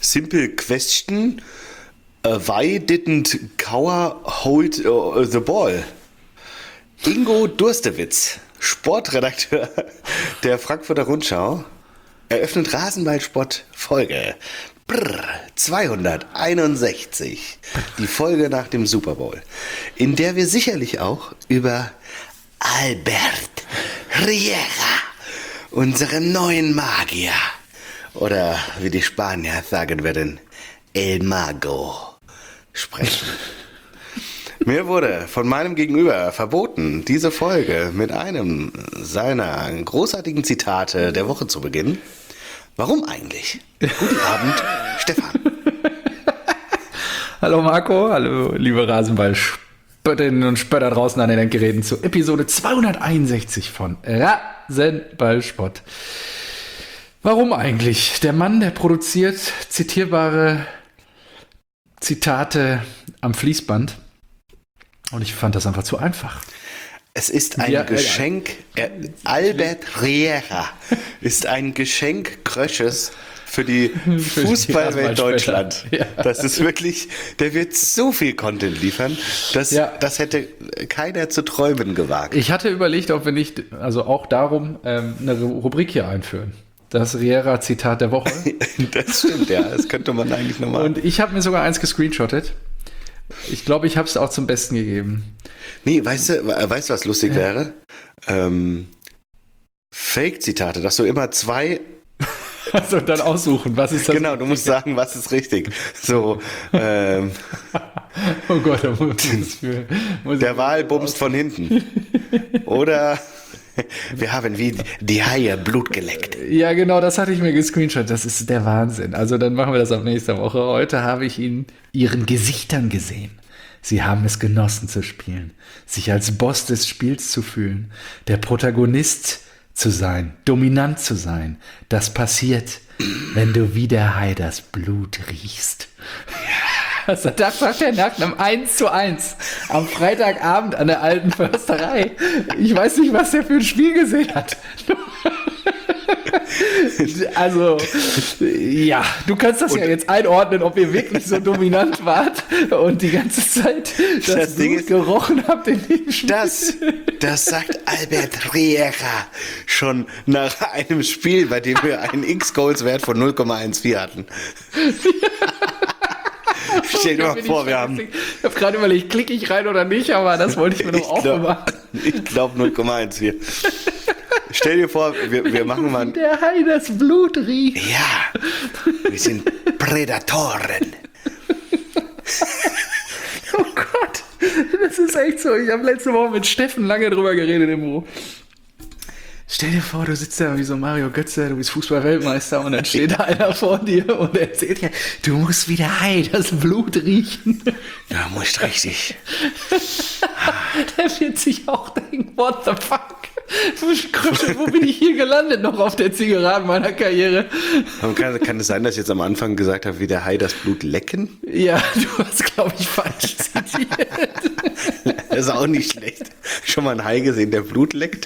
Simple question. Why didn't Kauer hold the ball? Ingo Durstewitz, Sportredakteur der Frankfurter Rundschau, eröffnet Rasenballsport Folge 261, die Folge nach dem Super Bowl, in der wir sicherlich auch über Albert Riera, unseren neuen Magier, oder wie die Spanier sagen würden, El Mago, sprechen. Mir wurde von meinem Gegenüber verboten, diese Folge mit einem seiner großartigen Zitate der Woche zu beginnen. Warum eigentlich? Guten Abend, Stefan. Hallo Marco, hallo liebe Rasenballspöttinnen und Spötter draußen an den Endgeräten zu Episode 261 von Rasenballspott. Warum eigentlich? Der Mann, der produziert zitierbare Zitate am Fließband. Und ich fand das einfach zu einfach. Es ist ein Geschenk. Albert Riera ist ein Geschenk Krösches für die Fußballwelt Deutschland. Ja. Das ist wirklich, der wird so viel Content liefern, das hätte keiner zu träumen gewagt. Ich hatte überlegt, ob wir nicht, also auch darum, eine Rubrik hier einführen. Das Riera-Zitat der Woche. Das stimmt, ja. Das könnte man eigentlich noch machen. Und ich habe mir sogar eins gescreenshottet. Ich glaube, ich habe es auch zum Besten gegeben. Nee, weißt du, was lustig wäre? Fake-Zitate, dass du immer zwei... Also dann aussuchen, was ist das? Genau, du musst sagen, was ist richtig. So, oh Gott, da muss der Wal bumst von hinten. Oder... Wir haben wie die Haie Blut geleckt. Ja, genau, das hatte ich mir gescreenshot. Das ist der Wahnsinn. Also dann machen wir das ab nächster Woche. Heute habe ich ihren Gesichtern gesehen. Sie haben es genossen zu spielen, sich als Boss des Spiels zu fühlen, der Protagonist zu sein, dominant zu sein. Das passiert, wenn du wie der Hai das Blut riechst. Das sagt er nach einem 1:1 am Freitagabend an der alten Försterei. Ich weiß nicht, was der für ein Spiel gesehen hat. Also, ja, du kannst das ja jetzt einordnen, ob ihr wirklich so dominant wart und die ganze Zeit das Blut gerochen habt in dem Spiel. Das sagt Albert Riera schon nach einem Spiel, bei dem wir einen X-Goals-Wert von 0,14 hatten. Stell dir mal vor, wir haben... Ich habe gerade überlegt, klicke ich rein oder nicht, aber das wollte ich mir doch auch machen. Ich glaube 0,14. Stell dir vor, wir machen mal... Wie der Hai das Blut riecht. Ja, wir sind Prädatoren. Oh Gott, das ist echt so. Ich habe letzte Woche mit Steffen lange drüber geredet im Büro. Stell dir vor, du sitzt da wie so Mario Götze, du bist Fußball-Weltmeister und dann steht da einer vor dir und erzählt dir, du musst wie der Hai das Blut riechen. Ja, musst richtig. Der wird sich auch denken, what the fuck? Wo bin ich hier gelandet noch auf der Zielgeraden meiner Karriere? Kann es sein, dass ich jetzt am Anfang gesagt habe, wie der Hai das Blut lecken? Ja, du hast, glaube ich, falsch zitiert. Das ist auch nicht schlecht. Schon mal einen Hai gesehen, der Blut leckt?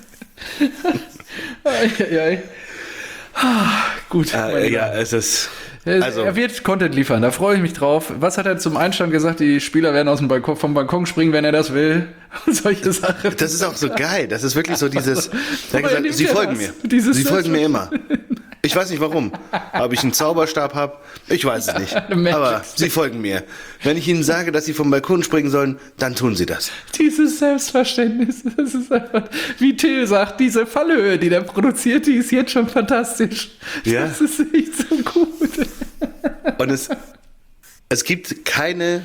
Gut. Ja, es ist... Also, er wird Content liefern, da freue ich mich drauf. Was hat er zum Einstand gesagt? Die Spieler werden vom Balkon springen, wenn er das will. Und solche Sachen. Das ist auch so geil. Das ist wirklich so dieses... gesagt, Sie folgen mir. Sie folgen mir immer. Ich weiß nicht warum. Ob ich einen Zauberstab habe, ich weiß es nicht. Aber Sie folgen mir. Wenn ich Ihnen sage, dass Sie vom Balkon springen sollen, dann tun Sie das. Dieses Selbstverständnis, das ist einfach, wie Till sagt, diese Fallhöhe, die der produziert, die ist jetzt schon fantastisch. Ja? Das ist echt so gut. Und es gibt keine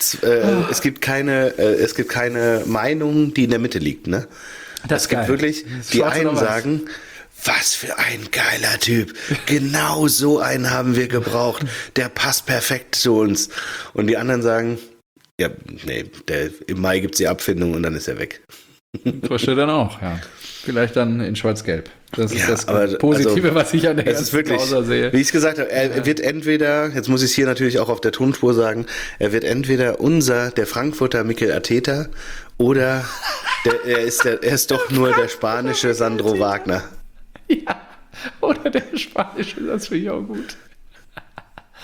Meinung, die in der Mitte liegt, ne? Das es gibt geil. wirklich, die einen sagen, was für ein geiler Typ. Genau so einen haben wir gebraucht. Der passt perfekt zu uns. Und die anderen sagen, ja, nee, im Mai gibt's die Abfindung und dann ist er weg. Torstedt dann auch, ja. Vielleicht dann in Schwarz-Gelb. Das ist das aber, Positive, was ich an der ganzen Browser sehe. Wie ich es gesagt habe, er wird entweder, jetzt muss ich es hier natürlich auch auf der Tonspur sagen, er wird entweder der Frankfurter Mikel Arteta oder er ist doch nur der spanische Sandro Wagner. Ja, oder der spanische, das finde ich auch gut.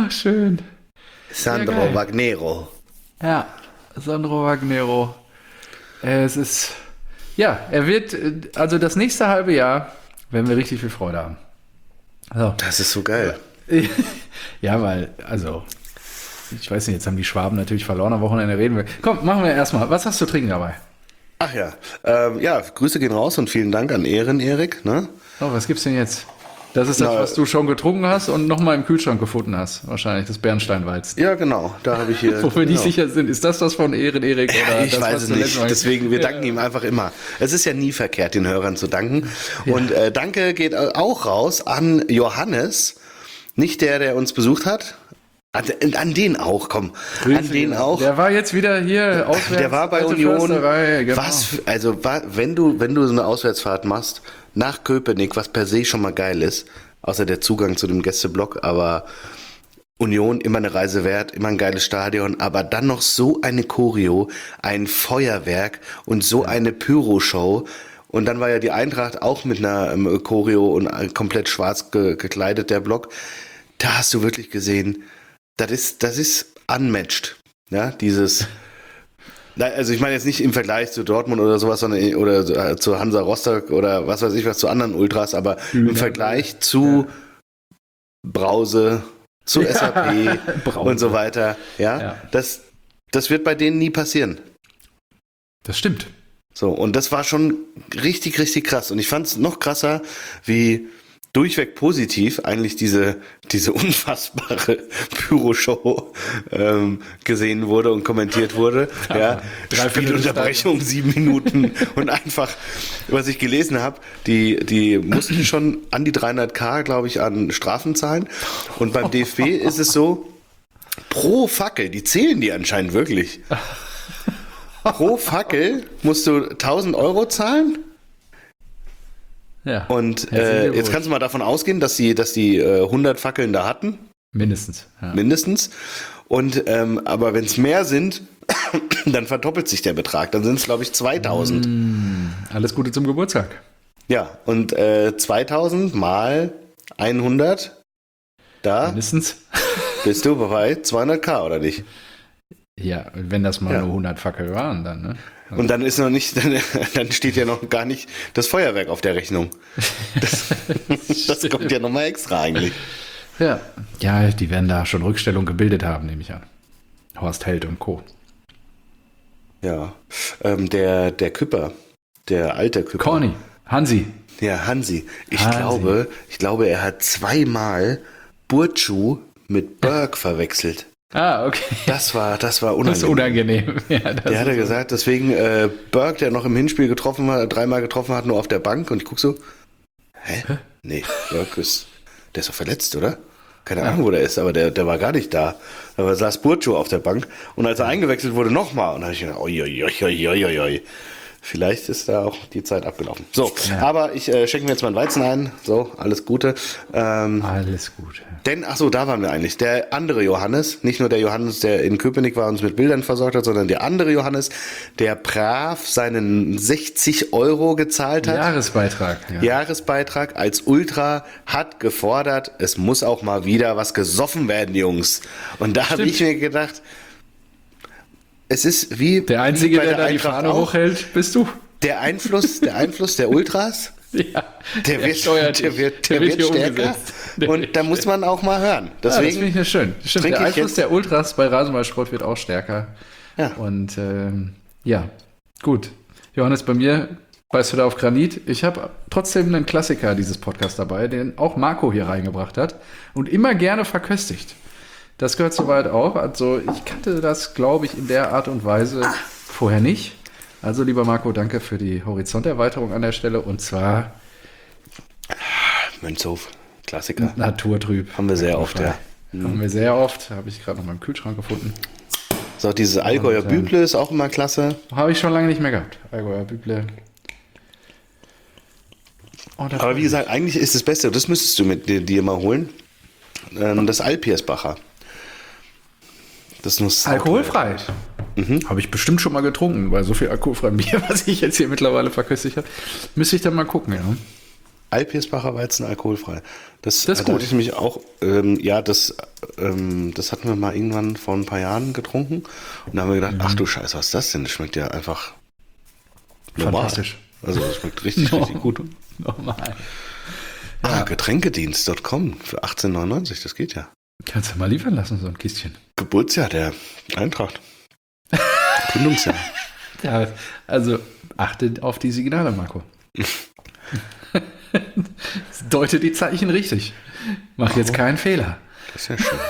schön. Sandro geil. Wagnero. Ja, Sandro Wagnero. Es ist, ja, er wird, also das nächste halbe Jahr werden wir richtig viel Freude haben. So. Das ist so geil. Ja, weil, also, ich weiß nicht, jetzt haben die Schwaben natürlich verloren, am Wochenende reden wir. Komm, machen wir erstmal. Was hast du zu trinken dabei? Ach ja. Ja, Grüße gehen raus und vielen Dank an Erik, ne? Oh, was gibt's denn jetzt? Das ist das, was du schon getrunken hast und nochmal im Kühlschrank gefunden hast. Wahrscheinlich, das Bernsteinweizen. Ja, genau. Da habe ich hier. Wo wir nicht genau. sicher sind, ist das was von Erik oder Ich das, weiß was es du letztes nicht. Mal- Deswegen, wir danken ihm einfach immer. Es ist ja nie verkehrt, den Hörern zu danken. Ja. Und Danke geht auch raus an Johannes. Nicht der uns besucht hat. An den auch, komm. An den auch. Der war jetzt wieder hier auswärts. Der war bei Alte Union. Försterei, genau. Wenn du so eine Auswärtsfahrt machst nach Köpenick, was per se schon mal geil ist, außer der Zugang zu dem Gästeblock, aber Union immer eine Reise wert, immer ein geiles Stadion, aber dann noch so eine Choreo, ein Feuerwerk und so eine Pyro-Show. Und dann war ja die Eintracht auch mit einer Choreo und komplett schwarz gekleidet, der Block. Da hast du wirklich gesehen, das ist unmatched. Ja, also ich meine jetzt nicht im Vergleich zu Dortmund oder sowas, sondern oder zu Hansa Rostock oder was weiß ich was, zu anderen Ultras, aber im Vergleich zu Brause, zu SAP Brause. und so weiter, ja. Das wird bei denen nie passieren. Das stimmt. So, und das war schon richtig, richtig krass. Und ich fand es noch krasser, wie durchweg positiv eigentlich diese unfassbare Pyro-Show gesehen wurde und kommentiert wurde. Ja, Spielunterbrechung 7 Minuten und einfach, was ich gelesen habe, die mussten schon an die 300.000, glaube ich, an Strafen zahlen. Und beim DFB ist es so, pro Fackel, die zählen die anscheinend wirklich. Pro Fackel musst du 1.000 Euro zahlen. Ja. Und jetzt kannst du mal davon ausgehen, dass die 100 Fackeln da hatten. Mindestens. Ja. Mindestens. Und aber wenn es mehr sind, dann verdoppelt sich der Betrag. Dann sind es, glaube ich, 2.000. Alles Gute zum Geburtstag. Ja, und 2.000 mal 100, da Mindestens. bist du bei 200.000, oder nicht? Ja, wenn das mal Ja. nur 100 Fackel waren, dann, ne? Und dann ist noch nicht, dann steht ja noch gar nicht das Feuerwerk auf der Rechnung. Das kommt ja nochmal extra eigentlich. Ja. Ja, die werden da schon Rückstellung gebildet haben, nehme ich an. Horst Held und Co. Ja, der Küpper, der alte Küpper. Corny, Hansi. Ja, Hansi. Ich Hansi. glaube, er hat zweimal Burcu mit Berg verwechselt. Ah, okay. Das war Das ist unangenehm. unangenehm. Ja, das Der hat er ist- gesagt, deswegen Berg, der noch im Hinspiel dreimal getroffen hat, nur auf der Bank. Und ich guck so, hä? Nee, Berg der ist doch verletzt, oder? Keine Ahnung, wo der ist, aber der war gar nicht da. Aber saß Burcu auf der Bank. Und als er eingewechselt wurde, nochmal. Und da habe ich gedacht, oi. Vielleicht ist da auch die Zeit abgelaufen. So, aber ich schenke mir jetzt mal einen Weizen ein. So, alles Gute. Alles gut. Denn, ach so, da waren wir eigentlich. Der andere Johannes, nicht nur der Johannes, der in Köpenick war und uns mit Bildern versorgt hat, sondern der andere Johannes, der brav seinen 60 Euro gezahlt hat. Jahresbeitrag. Ja. Jahresbeitrag als Ultra hat gefordert, es muss auch mal wieder was gesoffen werden, Jungs. Und da habe ich mir gedacht, es ist wie Der Einzige, bei der da die Eintracht Fahne auch. hochhält, bist du. Der Einfluss der Ultras, Ja. der wird hier stärker. umgesetzt. Und da muss man auch mal hören. Ja, das Deswegen finde ich ja schön. Stimmt, trinke der ich Einfluss jetzt- der Ultras bei Rasenballsport wird auch stärker. Ja. Und ja, gut. Johannes, bei mir beißt du da auf Granit. Ich habe trotzdem einen Klassiker dieses Podcasts dabei, den auch Marco hier reingebracht hat und immer gerne verköstigt. Das gehört soweit auch. Also ich kannte das, glaube ich, in der Art und Weise vorher nicht. Also lieber Marco, danke für die Horizonterweiterung an der Stelle. Und zwar Mönchshof, Klassiker. Naturtrüb. Haben wir sehr oft, ja. Haben wir sehr oft. Habe ich gerade noch mal im Kühlschrank gefunden. So, dieses Allgäuer Büble ist auch immer klasse. Habe ich schon lange nicht mehr gehabt. Allgäuer Büble. Oh, da Aber wie gesagt, eigentlich ist das Beste, das müsstest du mit dir mal holen, das Alpiersbacher. Das muss alkoholfrei. Habe ich bestimmt schon mal getrunken, weil so viel alkoholfreiem Bier, was ich jetzt hier mittlerweile verköstigt habe. Müsste ich dann mal gucken, ja. Alpirsbacher Weizen alkoholfrei. Das ist Da gut. hatte ich mich auch, das hatten wir mal irgendwann vor ein paar Jahren getrunken. Und da haben wir gedacht, ach du Scheiße, was ist das denn? Das schmeckt ja einfach normal. Fantastisch. Also das schmeckt richtig, richtig gut. Normal. Getränkedienst.com für 18,99, das geht ja. Kannst du mal liefern lassen, so ein Kistchen. Geburtsjahr der Eintracht. Gründungsjahr. Ja, also achte auf die Signale, Marco. Deute die Zeichen richtig. Mach jetzt keinen Fehler. Das ist ja schön.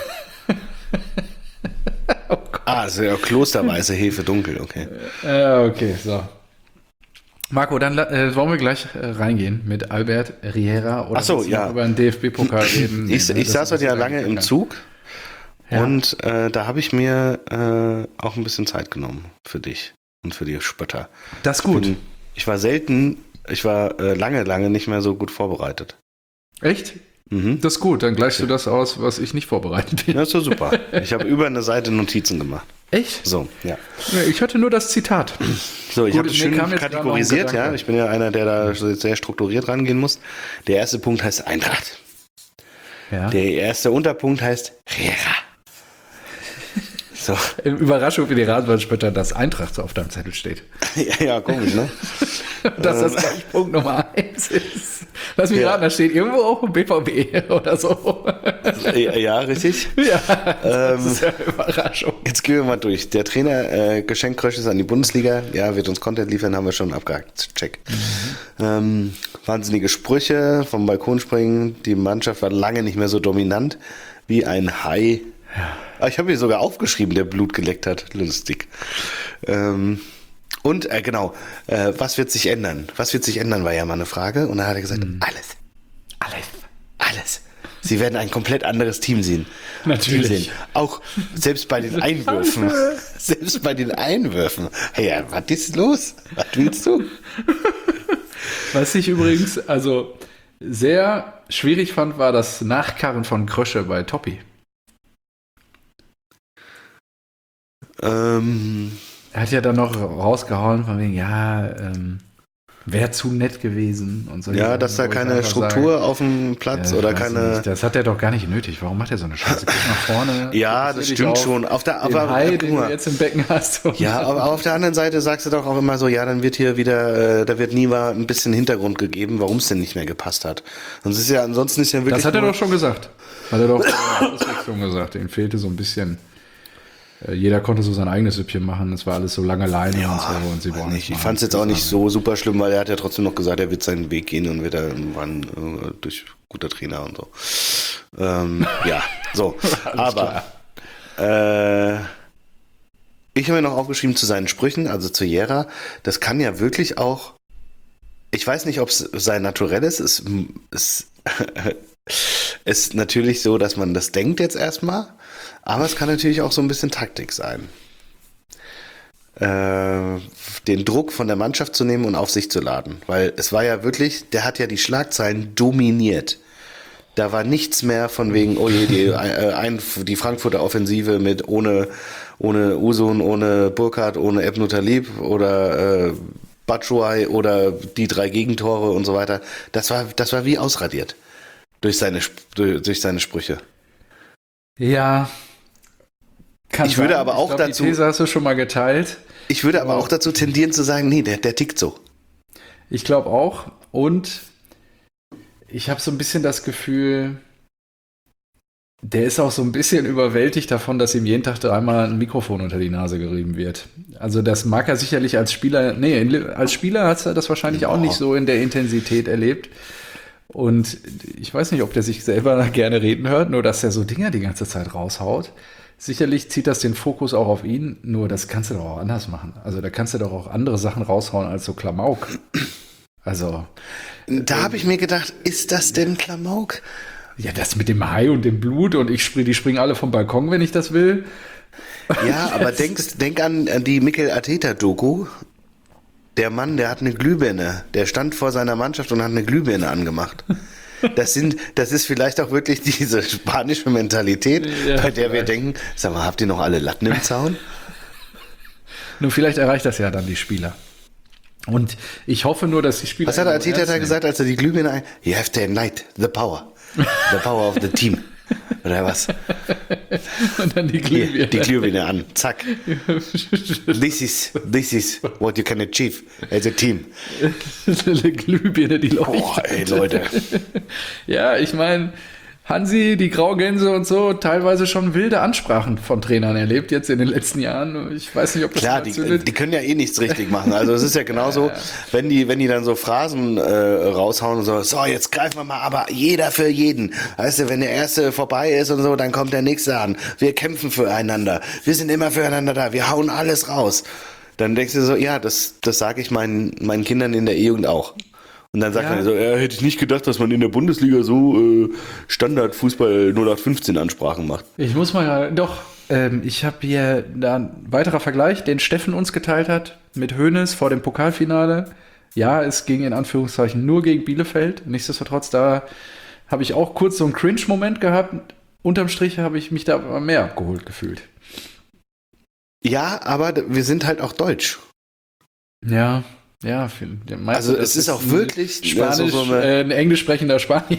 Also ja, klosterweiße Hefe dunkel, okay. Okay, so. Marco, dann wollen wir gleich reingehen mit Albert Riera oder Ach so, willst du ja. noch über den DFB-Pokal reden. Ich saß heute ja lange im Zug Ja. und da habe ich mir auch ein bisschen Zeit genommen für dich und für die Spötter. Das ist gut. Ich war lange nicht mehr so gut vorbereitet. Echt? Mhm. Das ist gut, dann gleichst du das aus, was ich nicht vorbereitet bin. Das ist so super. Ich habe über eine Seite Notizen gemacht. Echt? So, ja. Ich hatte nur das Zitat. So, ich Gut, habe das mir schön kam jetzt gerade kategorisiert, noch ein ja. Gedanke. Ich bin ja einer, der da sehr strukturiert rangehen muss. Der erste Punkt heißt Eintracht. Ja. Der erste Unterpunkt heißt Riera. So. Überraschung für die Radballspötter, dass Eintracht so auf deinem Zettel steht. Ja, komisch, ne? Dass das gleich Punkt Nummer 1 ist. Lass mich Ja. raten, da steht irgendwo auch BVB oder so. Ja, richtig. Ja, das ist ja eine Überraschung. Jetzt gehen wir mal durch. Der Trainer geschenkt Krösches an die Bundesliga. Ja, wird uns Content liefern, haben wir schon abgehakt. Check. Wahnsinnige Sprüche vom Balkon springen. Die Mannschaft war lange nicht mehr so dominant wie ein Hai. Ja. Ich habe hier sogar aufgeschrieben, der Blut geleckt hat. Lustig. Genau, was wird sich ändern? Was wird sich ändern, war ja mal eine Frage. Und da hat er gesagt, alles. Sie werden ein komplett anderes Team sehen. Natürlich. Sehen. Auch selbst bei den Einwürfen. Selbst bei den Einwürfen. Hey, ja, was ist los? Was willst du? Was ich übrigens also sehr schwierig fand, war das Nachkarren von Krösche bei Toppi. Er hat ja dann noch rausgehauen von wegen, wäre zu nett gewesen und so. Ja, dass da keine Struktur auf dem Platz oder keine. Nicht, das hat er doch gar nicht nötig. Warum macht er so eine Scheiße? Guck nach vorne. Ja, das stimmt schon. Hai, den du jetzt im Becken hast. Ja, aber auf der anderen Seite sagst du doch auch immer so, ja, dann wird hier wieder, da wird nie mal ein bisschen Hintergrund gegeben, warum es denn nicht mehr gepasst hat. Ansonsten ist ja wirklich. Das hat er doch schon gesagt. Hat er doch schon gesagt. Ihm fehlte so ein bisschen. Jeder konnte so sein eigenes Süppchen machen. Es war alles so lange Leine und so. Und sie brauchen Ich fand es jetzt auch nicht so super schlimm, weil er hat ja trotzdem noch gesagt, er wird seinen Weg gehen und wird da irgendwann durch guter Trainer und so. Ja, so. Aber ich habe mir noch aufgeschrieben zu seinen Sprüchen, also zu Jera. Das kann ja wirklich auch. Ich weiß nicht, ob es sein Naturelles ist. Es ist natürlich so, dass man das denkt jetzt erstmal. Aber es kann natürlich auch so ein bisschen Taktik sein. Den Druck von der Mannschaft zu nehmen und auf sich zu laden. Weil es war ja wirklich, der hat ja die Schlagzeilen dominiert. Da war nichts mehr von wegen, oh je, die Frankfurter Offensive mit ohne Usun, ohne Burkhardt, ohne Ebnu Talib oder Batshuayi oder die 3 Gegentore und so weiter. Das war wie ausradiert. Durch seine Sprüche. Ja. Ich würde aber auch dazu. Die These hast du schon mal geteilt. Ich würde aber auch dazu tendieren zu sagen, nee, der tickt so. Ich glaube auch. Und ich habe so ein bisschen das Gefühl, der ist auch so ein bisschen überwältigt davon, dass ihm jeden Tag dreimal ein Mikrofon unter die Nase gerieben wird. Also das mag er sicherlich als Spieler, als Spieler hat er das wahrscheinlich auch nicht so in der Intensität erlebt. Und ich weiß nicht, ob der sich selber gerne reden hört, nur dass er so Dinger die ganze Zeit raushaut. Sicherlich zieht das den Fokus auch auf ihn, nur das kannst du doch auch anders machen. Also da kannst du doch auch andere Sachen raushauen als so Klamauk. Also. Da habe ich mir gedacht, ist das denn Klamauk? Ja, das mit dem Hai und dem Blut und die springen alle vom Balkon, wenn ich das will. Ja, aber denk an die Mikel Arteta-Doku. Der Mann, der hat eine Glühbirne. Der stand vor seiner Mannschaft und hat eine Glühbirne angemacht. Das ist vielleicht auch wirklich diese spanische Mentalität, ja, bei der wir denken, sag mal, habt ihr noch alle Latten im Zaun? Nur vielleicht erreicht das ja dann die Spieler. Und ich hoffe nur, dass die Spieler... Was hat der Arteta gesagt, als er die Glühbirne You have to ignite the power. The power of the team. Oder was? Und dann die Glühbirne. Hier, die Glühbirne an. Zack. This is what you can achieve as a team. Eine Glühbirne, die leuchtet. Boah, ey, Leute. Ja, ich meine, Hansi, die Graugänse und so, teilweise schon wilde Ansprachen von Trainern erlebt jetzt in den letzten Jahren. Ich weiß nicht, ob das Klar, die können ja eh nichts richtig machen. Also es ist ja genauso, wenn die dann so Phrasen raushauen und so, jetzt greifen wir mal, aber jeder für jeden. Weißt du, wenn der Erste vorbei ist und so, dann kommt der Nächste an. Wir kämpfen füreinander. Wir sind immer füreinander da. Wir hauen alles raus. Dann denkst du so, ja, das sage ich meinen Kindern in der E-Jugend auch. Und dann sagt man so, hätte ich nicht gedacht, dass man in der Bundesliga so Standard-Fußball 0815 Ansprachen macht. Ich muss mal, ich habe hier da ein weiterer Vergleich, den Steffen uns geteilt hat mit Hoeneß vor dem Pokalfinale. Ja, es ging in Anführungszeichen nur gegen Bielefeld. Nichtsdestotrotz, da habe ich auch kurz so einen Cringe-Moment gehabt. Unterm Strich habe ich mich da aber mehr abgeholt gefühlt. Ja, aber wir sind halt auch deutsch. Ja, also es ist auch wirklich Spanisch, ein englisch sprechender Spanier.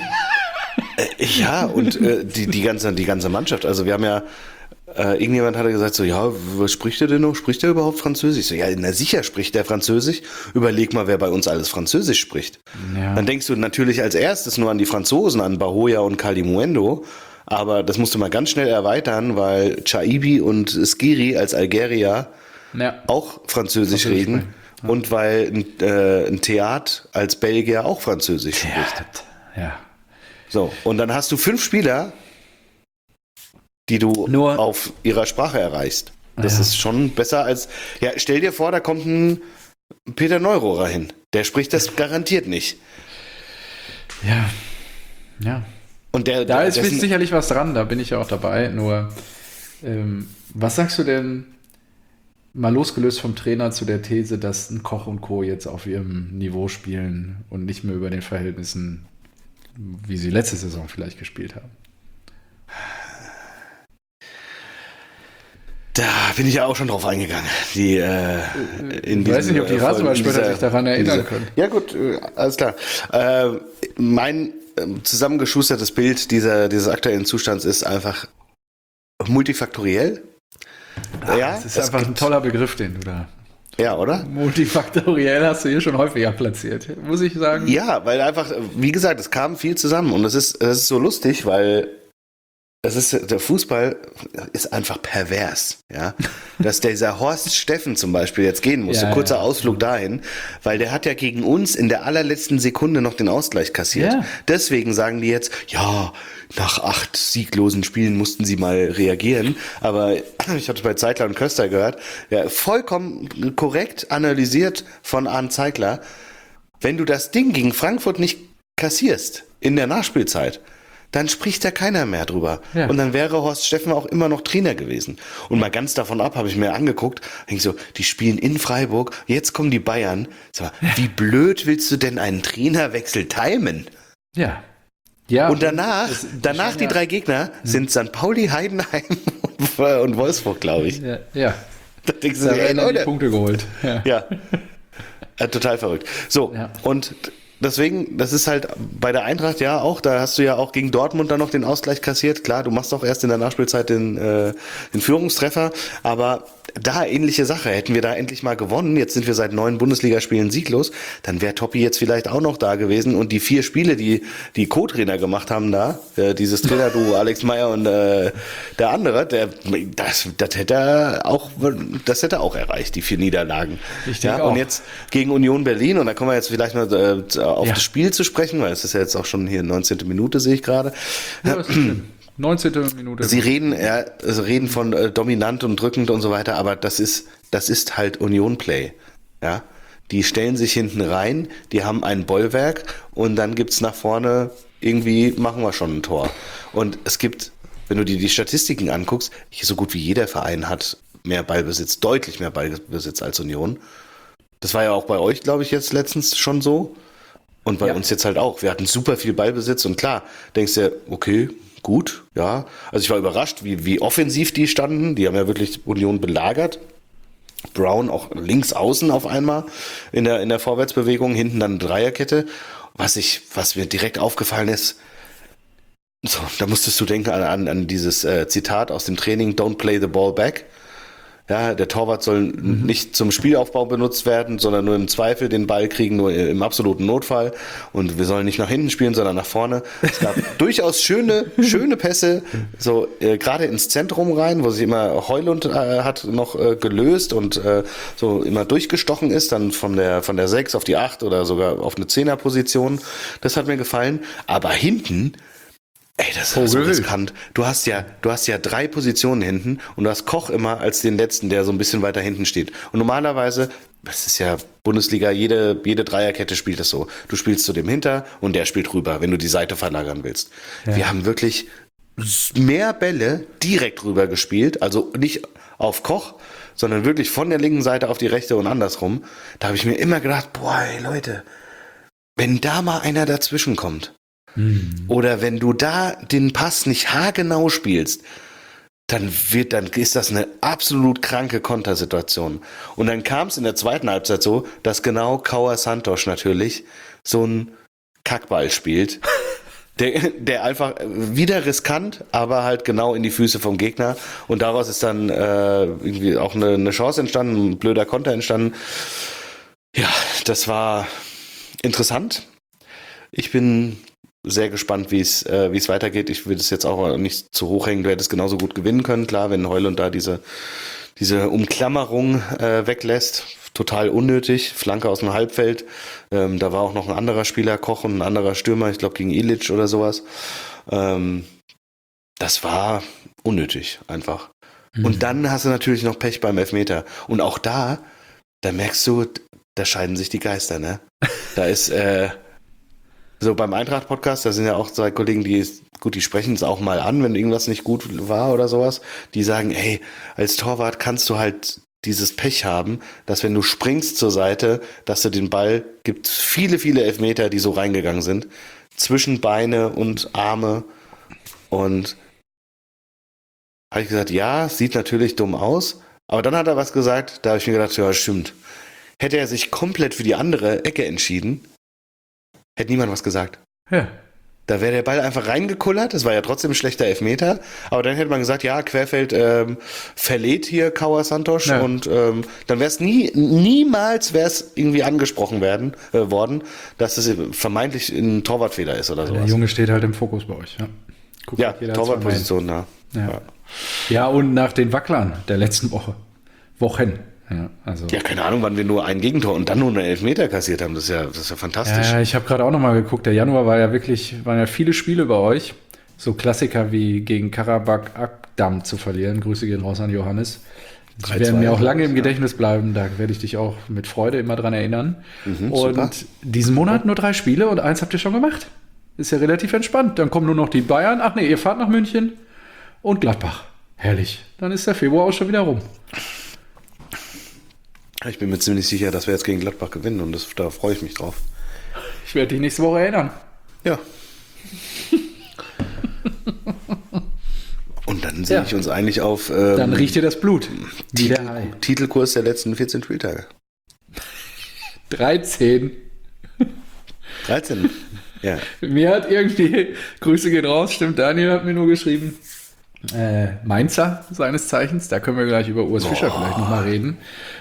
Ja, und die ganze Mannschaft. Also wir haben ja, irgendjemand hatte gesagt so, ja, was spricht er denn noch? Spricht er überhaupt Französisch? So, ja, na sicher spricht der Französisch. Überleg mal, wer bei uns alles Französisch spricht. Ja. Dann denkst du natürlich als erstes nur an die Franzosen, an Bahoya und Kalimuendo. Aber das musst du mal ganz schnell erweitern, weil Chaibi und Skiri als Algerier auch Französisch reden. Ja. Und weil ein Theat als Belgier auch Französisch spricht. Ja. So, und dann hast du 5 Spieler, die du nur auf ihrer Sprache erreichst. Das ist schon besser als... Ja, stell dir vor, da kommt ein Peter Neurohrer hin. Der spricht das garantiert nicht. Ja. Und da ist sicherlich was dran, da bin ich ja auch dabei. Nur, was sagst du denn... Mal losgelöst vom Trainer zu der These, dass ein Koch und Co. jetzt auf ihrem Niveau spielen und nicht mehr über den Verhältnissen, wie sie letzte Saison vielleicht gespielt haben. Da bin ich ja auch schon drauf eingegangen. Ich weiß nicht, ob die Rasenballspieler sich daran erinnern können. Ja gut, alles klar. Mein zusammengeschustertes Bild dieses aktuellen Zustands ist einfach multifaktoriell. Das ist einfach ein toller Begriff, den du da... Ja, oder? Multifaktoriell hast du hier schon häufiger platziert, muss ich sagen. Ja, weil einfach, wie gesagt, es kam viel zusammen und es ist so lustig, weil der Fußball ist einfach pervers, ja. Dass dieser Horst Steffen zum Beispiel jetzt gehen musste, kurzer Ausflug dahin, weil der hat ja gegen uns in der allerletzten Sekunde noch den Ausgleich kassiert. Ja. Deswegen sagen die jetzt, nach 8 sieglosen Spielen mussten sie mal reagieren. Aber ich habe es bei Zeitler und Köster gehört, vollkommen korrekt analysiert von Arndt Zeigler. Wenn du das Ding gegen Frankfurt nicht kassierst in der Nachspielzeit, dann spricht da keiner mehr drüber. Ja. Und dann wäre Horst Steffen auch immer noch Trainer gewesen. Und mal ganz davon ab, habe ich mir angeguckt, denke so, die spielen in Freiburg, jetzt kommen die Bayern. Sag mal, wie blöd willst du denn einen Trainerwechsel timen? Ja. Und danach die 3 Gegner sind St. Pauli, Heidenheim und Wolfsburg, glaube ich. Ja. Da denkst du, Leute, die Punkte geholt. Ja. Total verrückt. So, und deswegen, das ist halt bei der Eintracht auch, da hast du ja auch gegen Dortmund dann noch den Ausgleich kassiert. Klar, du machst auch erst in der Nachspielzeit den Führungstreffer, aber da ähnliche Sache. Hätten wir da endlich mal gewonnen, jetzt sind wir seit 9 Bundesligaspielen sieglos, dann wäre Toppi jetzt vielleicht auch noch da gewesen und die 4 Spiele, die Co-Trainer gemacht haben da, dieses Trainerduo Alex Meyer und der andere, das hätte auch erreicht, die 4 Niederlagen. Ich denke auch. Und jetzt gegen Union Berlin, und da kommen wir jetzt vielleicht mal auf das Spiel zu sprechen, weil es ist ja jetzt auch schon hier 19. Minute, sehe ich gerade. Ja, das ist schön. 19. Minute. Sie reden von dominant und drückend und so weiter, aber das ist halt Union-Play. Ja? Die stellen sich hinten rein, die haben ein Bollwerk und dann gibt's nach vorne, irgendwie machen wir schon ein Tor. Und es gibt, wenn du dir die Statistiken anguckst, so gut wie jeder Verein hat mehr Ballbesitz, deutlich mehr Ballbesitz als Union. Das war ja auch bei euch, glaube ich, jetzt letztens schon so. Und bei uns jetzt halt auch. Wir hatten super viel Ballbesitz und klar, denkst du, okay, gut, ja. Also ich war überrascht, wie offensiv die standen. Die haben ja wirklich Union belagert. Brown auch links außen auf einmal in der Vorwärtsbewegung, hinten dann eine Dreierkette. Was mir direkt aufgefallen ist, so, da musstest du denken an dieses Zitat aus dem Training, don't play the ball back. Ja, der Torwart soll nicht zum Spielaufbau benutzt werden, sondern nur im Zweifel den Ball kriegen, nur im absoluten Notfall. Und wir sollen nicht nach hinten spielen, sondern nach vorne. Es gab durchaus schöne Pässe, so gerade ins Zentrum rein, wo sich immer Højlund hat noch gelöst und so immer durchgestochen ist, dann von der 6 auf die 8 oder sogar auf eine 10er-Position. Das hat mir gefallen. Aber hinten, ey, das ist so riskant. Du hast ja 3 Positionen hinten und du hast Koch immer als den letzten, der so ein bisschen weiter hinten steht. Und normalerweise, das ist ja Bundesliga, jede Dreierkette spielt das so. Du spielst zu dem hinter und der spielt rüber, wenn du die Seite verlagern willst. Ja. Wir haben wirklich mehr Bälle direkt rüber gespielt, also nicht auf Koch, sondern wirklich von der linken Seite auf die rechte und andersrum. Da habe ich mir immer gedacht, boah, ey, Leute, wenn da mal einer dazwischen kommt, oder wenn du da den Pass nicht haargenau spielst, dann ist das eine absolut kranke Kontersituation. Und dann kam es in der zweiten Halbzeit so, dass genau Kauer Santos natürlich so einen Kackball spielt, der einfach wieder riskant, aber halt genau in die Füße vom Gegner. Und daraus ist dann irgendwie auch eine Chance entstanden, ein blöder Konter entstanden. Ja, das war interessant. Ich bin sehr gespannt, wie es weitergeht. Ich will das jetzt auch nicht zu hoch hängen. Du hättest genauso gut gewinnen können. Klar, wenn Højlund da diese Umklammerung weglässt. Total unnötig. Flanke aus dem Halbfeld. Da war auch noch ein anderer Spieler, Koch und ein anderer Stürmer. Ich glaube, gegen Ilic oder sowas. Das war unnötig einfach. Und dann hast du natürlich noch Pech beim Elfmeter. Und auch da merkst du, da scheiden sich die Geister, ne? Da ist so beim Eintracht-Podcast, da sind ja auch 2 Kollegen, die sprechen es auch mal an, wenn irgendwas nicht gut war oder sowas. Die sagen, hey, als Torwart kannst du halt dieses Pech haben, dass wenn du springst zur Seite, dass du den Ball, gibt viele, viele Elfmeter, die so reingegangen sind, zwischen Beine und Arme. Und habe ich gesagt, ja, sieht natürlich dumm aus. Aber dann hat er was gesagt, da habe ich mir gedacht, ja, stimmt. Hätte er sich komplett für die andere Ecke entschieden, hätte niemand was gesagt. Ja. Da wäre der Ball einfach reingekullert, das war ja trotzdem ein schlechter Elfmeter, aber dann hätte man gesagt, ja, Querfeld verlädt hier Kauer Santos und dann wäre es niemals irgendwie angesprochen worden, dass es vermeintlich ein Torwartfehler ist oder sowas. Der Junge steht halt im Fokus bei euch, ja. Ja, Torwartposition, Ja, und nach den Wacklern der letzten Wochen. Ja, keine Ahnung, wann wir nur ein Gegentor und dann nur einen Elfmeter kassiert haben. Das ist ja fantastisch. Ja, ich habe gerade auch nochmal geguckt. Der Januar waren ja viele Spiele bei euch. So Klassiker wie gegen Karabakh Akdam zu verlieren. Grüße gehen raus an Johannes. Die werden mir auch lange im Gedächtnis bleiben. Da werde ich dich auch mit Freude immer dran erinnern. Und super. Diesen Monat nur 3 Spiele und 1 habt ihr schon gemacht. Ist ja relativ entspannt. Dann kommen nur noch die Bayern. Ach nee, ihr fahrt nach München und Gladbach. Herrlich. Dann ist der Februar auch schon wieder rum. Ich bin mir ziemlich sicher, dass wir jetzt gegen Gladbach gewinnen und da freue ich mich drauf. Ich werde dich nächste Woche erinnern. Ja. Und dann sehe ich uns eigentlich auf... dann riecht ihr das Blut. Titelkurs der letzten 14 Spieltage. 13. 13, ja. Mir hat irgendwie, Grüße gehen raus, stimmt, Daniel hat mir nur geschrieben, Mainzer seines Zeichens, da können wir gleich über Urs Fischer vielleicht nochmal reden.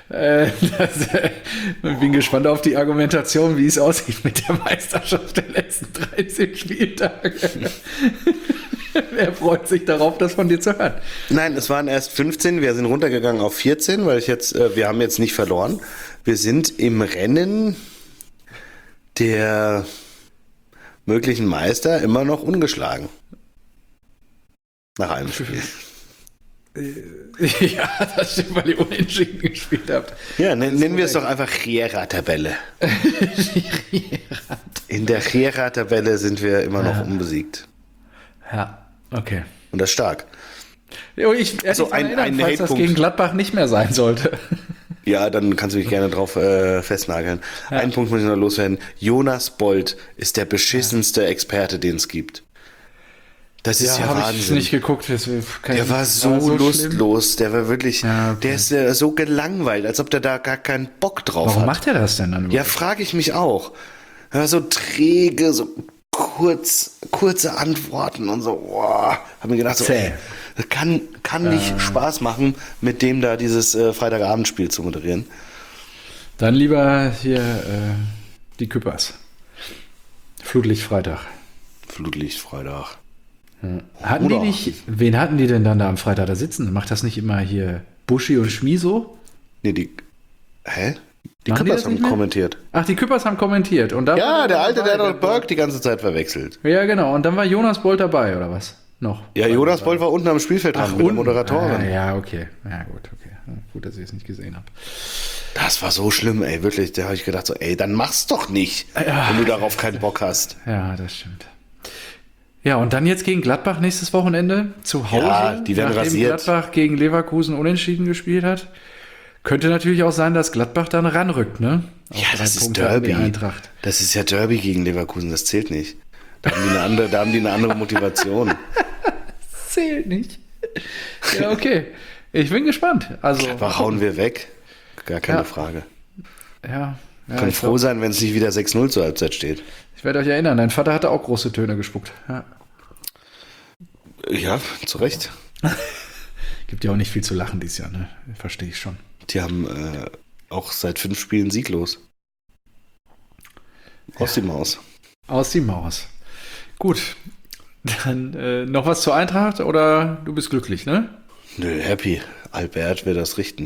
Ich bin gespannt auf die Argumentation, wie es aussieht mit der Meisterschaft der letzten 13 Spieltage. Wer freut sich darauf, das von dir zu hören? Nein, es waren erst 15, wir sind runtergegangen auf 14, weil wir haben jetzt nicht verloren. Wir sind im Rennen der möglichen Meister immer noch ungeschlagen. Nach einem Spiel. Ja, das stimmt, weil ihr unentschieden gespielt habt. Ja, nennen wir es doch einfach Gera-Tabelle. In der Gera-Tabelle sind wir immer noch unbesiegt. Ja, okay. Und das ist stark. Ja, ich erinnern, falls das gegen Gladbach nicht mehr sein sollte. Ja, dann kannst du mich gerne drauf festnageln. Ja. Einen Punkt muss ich noch loswerden. Jonas Bold ist der beschissenste Experte, den es gibt. Das ist ja habe ich Wahnsinn. nicht geguckt. Der war so lustlos, der war wirklich, Ja, okay. der ist so gelangweilt, als ob der da gar keinen Bock drauf Warum hat. macht er das denn dann Ja, überhaupt? frage ich mich auch. Ja, so träge, so kurze Antworten und so, boah. Hab mir gedacht, so, Zäh. ey, das kann nicht Spaß machen, mit dem da dieses Freitagabendspiel zu moderieren. Dann lieber hier die Küppers. Flutlichtfreitag. Flutlichtfreitag. Hatten die Oder- nicht, wen hatten die denn dann da am Freitag da sitzen? Macht das nicht immer hier Buschi und Schmiso? Nee, hä? Die Machen die Küppers das haben nicht mehr? kommentiert. Ach, die Küppers haben kommentiert. Und da Ja, war der Alte, der hat dabei, doch Berg die ganze Zeit verwechselt. Ja, genau. Und dann war Jonas Bolt dabei, oder was? Noch. Ja, Jonas Boll war unten am Spielfeld dran mit der und- Moderatorin. Ja, okay. Ja, gut, okay. Ja, gut, dass ich es nicht gesehen habe. Das war so schlimm, ey, wirklich. Da habe ich gedacht, so, ey, dann mach's doch nicht, wenn du darauf keinen Bock hast. Ja, das stimmt. Ja, und dann jetzt gegen Gladbach nächstes Wochenende zu Hause. Ja, die werden nachdem rasiert. Gladbach gegen Leverkusen unentschieden gespielt hat. Könnte natürlich auch sein, dass Gladbach dann ranrückt, ne? Auf Ja, 3 das ist Punkte an die Derby. Eintracht. Das ist ja Derby gegen Leverkusen, das zählt nicht. Da haben die eine andere Motivation. Zählt nicht. Ja, okay. Ich bin gespannt. Also, Aber hauen wir weg. Gar keine Ja. Frage. ja. Kann ich froh sein, wenn es nicht wieder 6-0 zur Halbzeit steht. Ich werde euch erinnern, dein Vater hatte auch große Töne gespuckt. Ja. Ja, zu Recht. Gibt ja auch nicht viel zu lachen dieses Jahr, ne? Verstehe ich schon. Die haben auch seit 5 Spielen sieglos. Aus die Maus. Aus die Maus. Gut. Dann noch was zur Eintracht oder du bist glücklich, ne? Nö, happy. Albert wird das richten.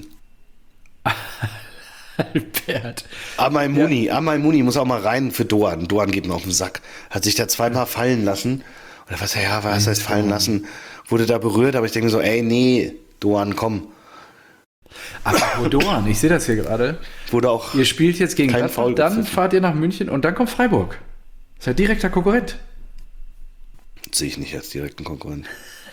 Albert. Amai Muni muss auch mal rein für Doan. Doan geht mir auf den Sack. Hat sich da zweimal fallen lassen. Oder was heißt fallen lassen? Wurde da berührt, aber ich denke so, ey, nee, Doan, komm. Aber Doan, ich sehe das hier gerade. Wurde auch Ihr spielt jetzt gegen Kein Gladbach, Foul dann gepfiffen. fahrt ihr nach München und dann kommt Freiburg. Ist ja direkter Konkurrent. sehe ich nicht als direkten Konkurrent.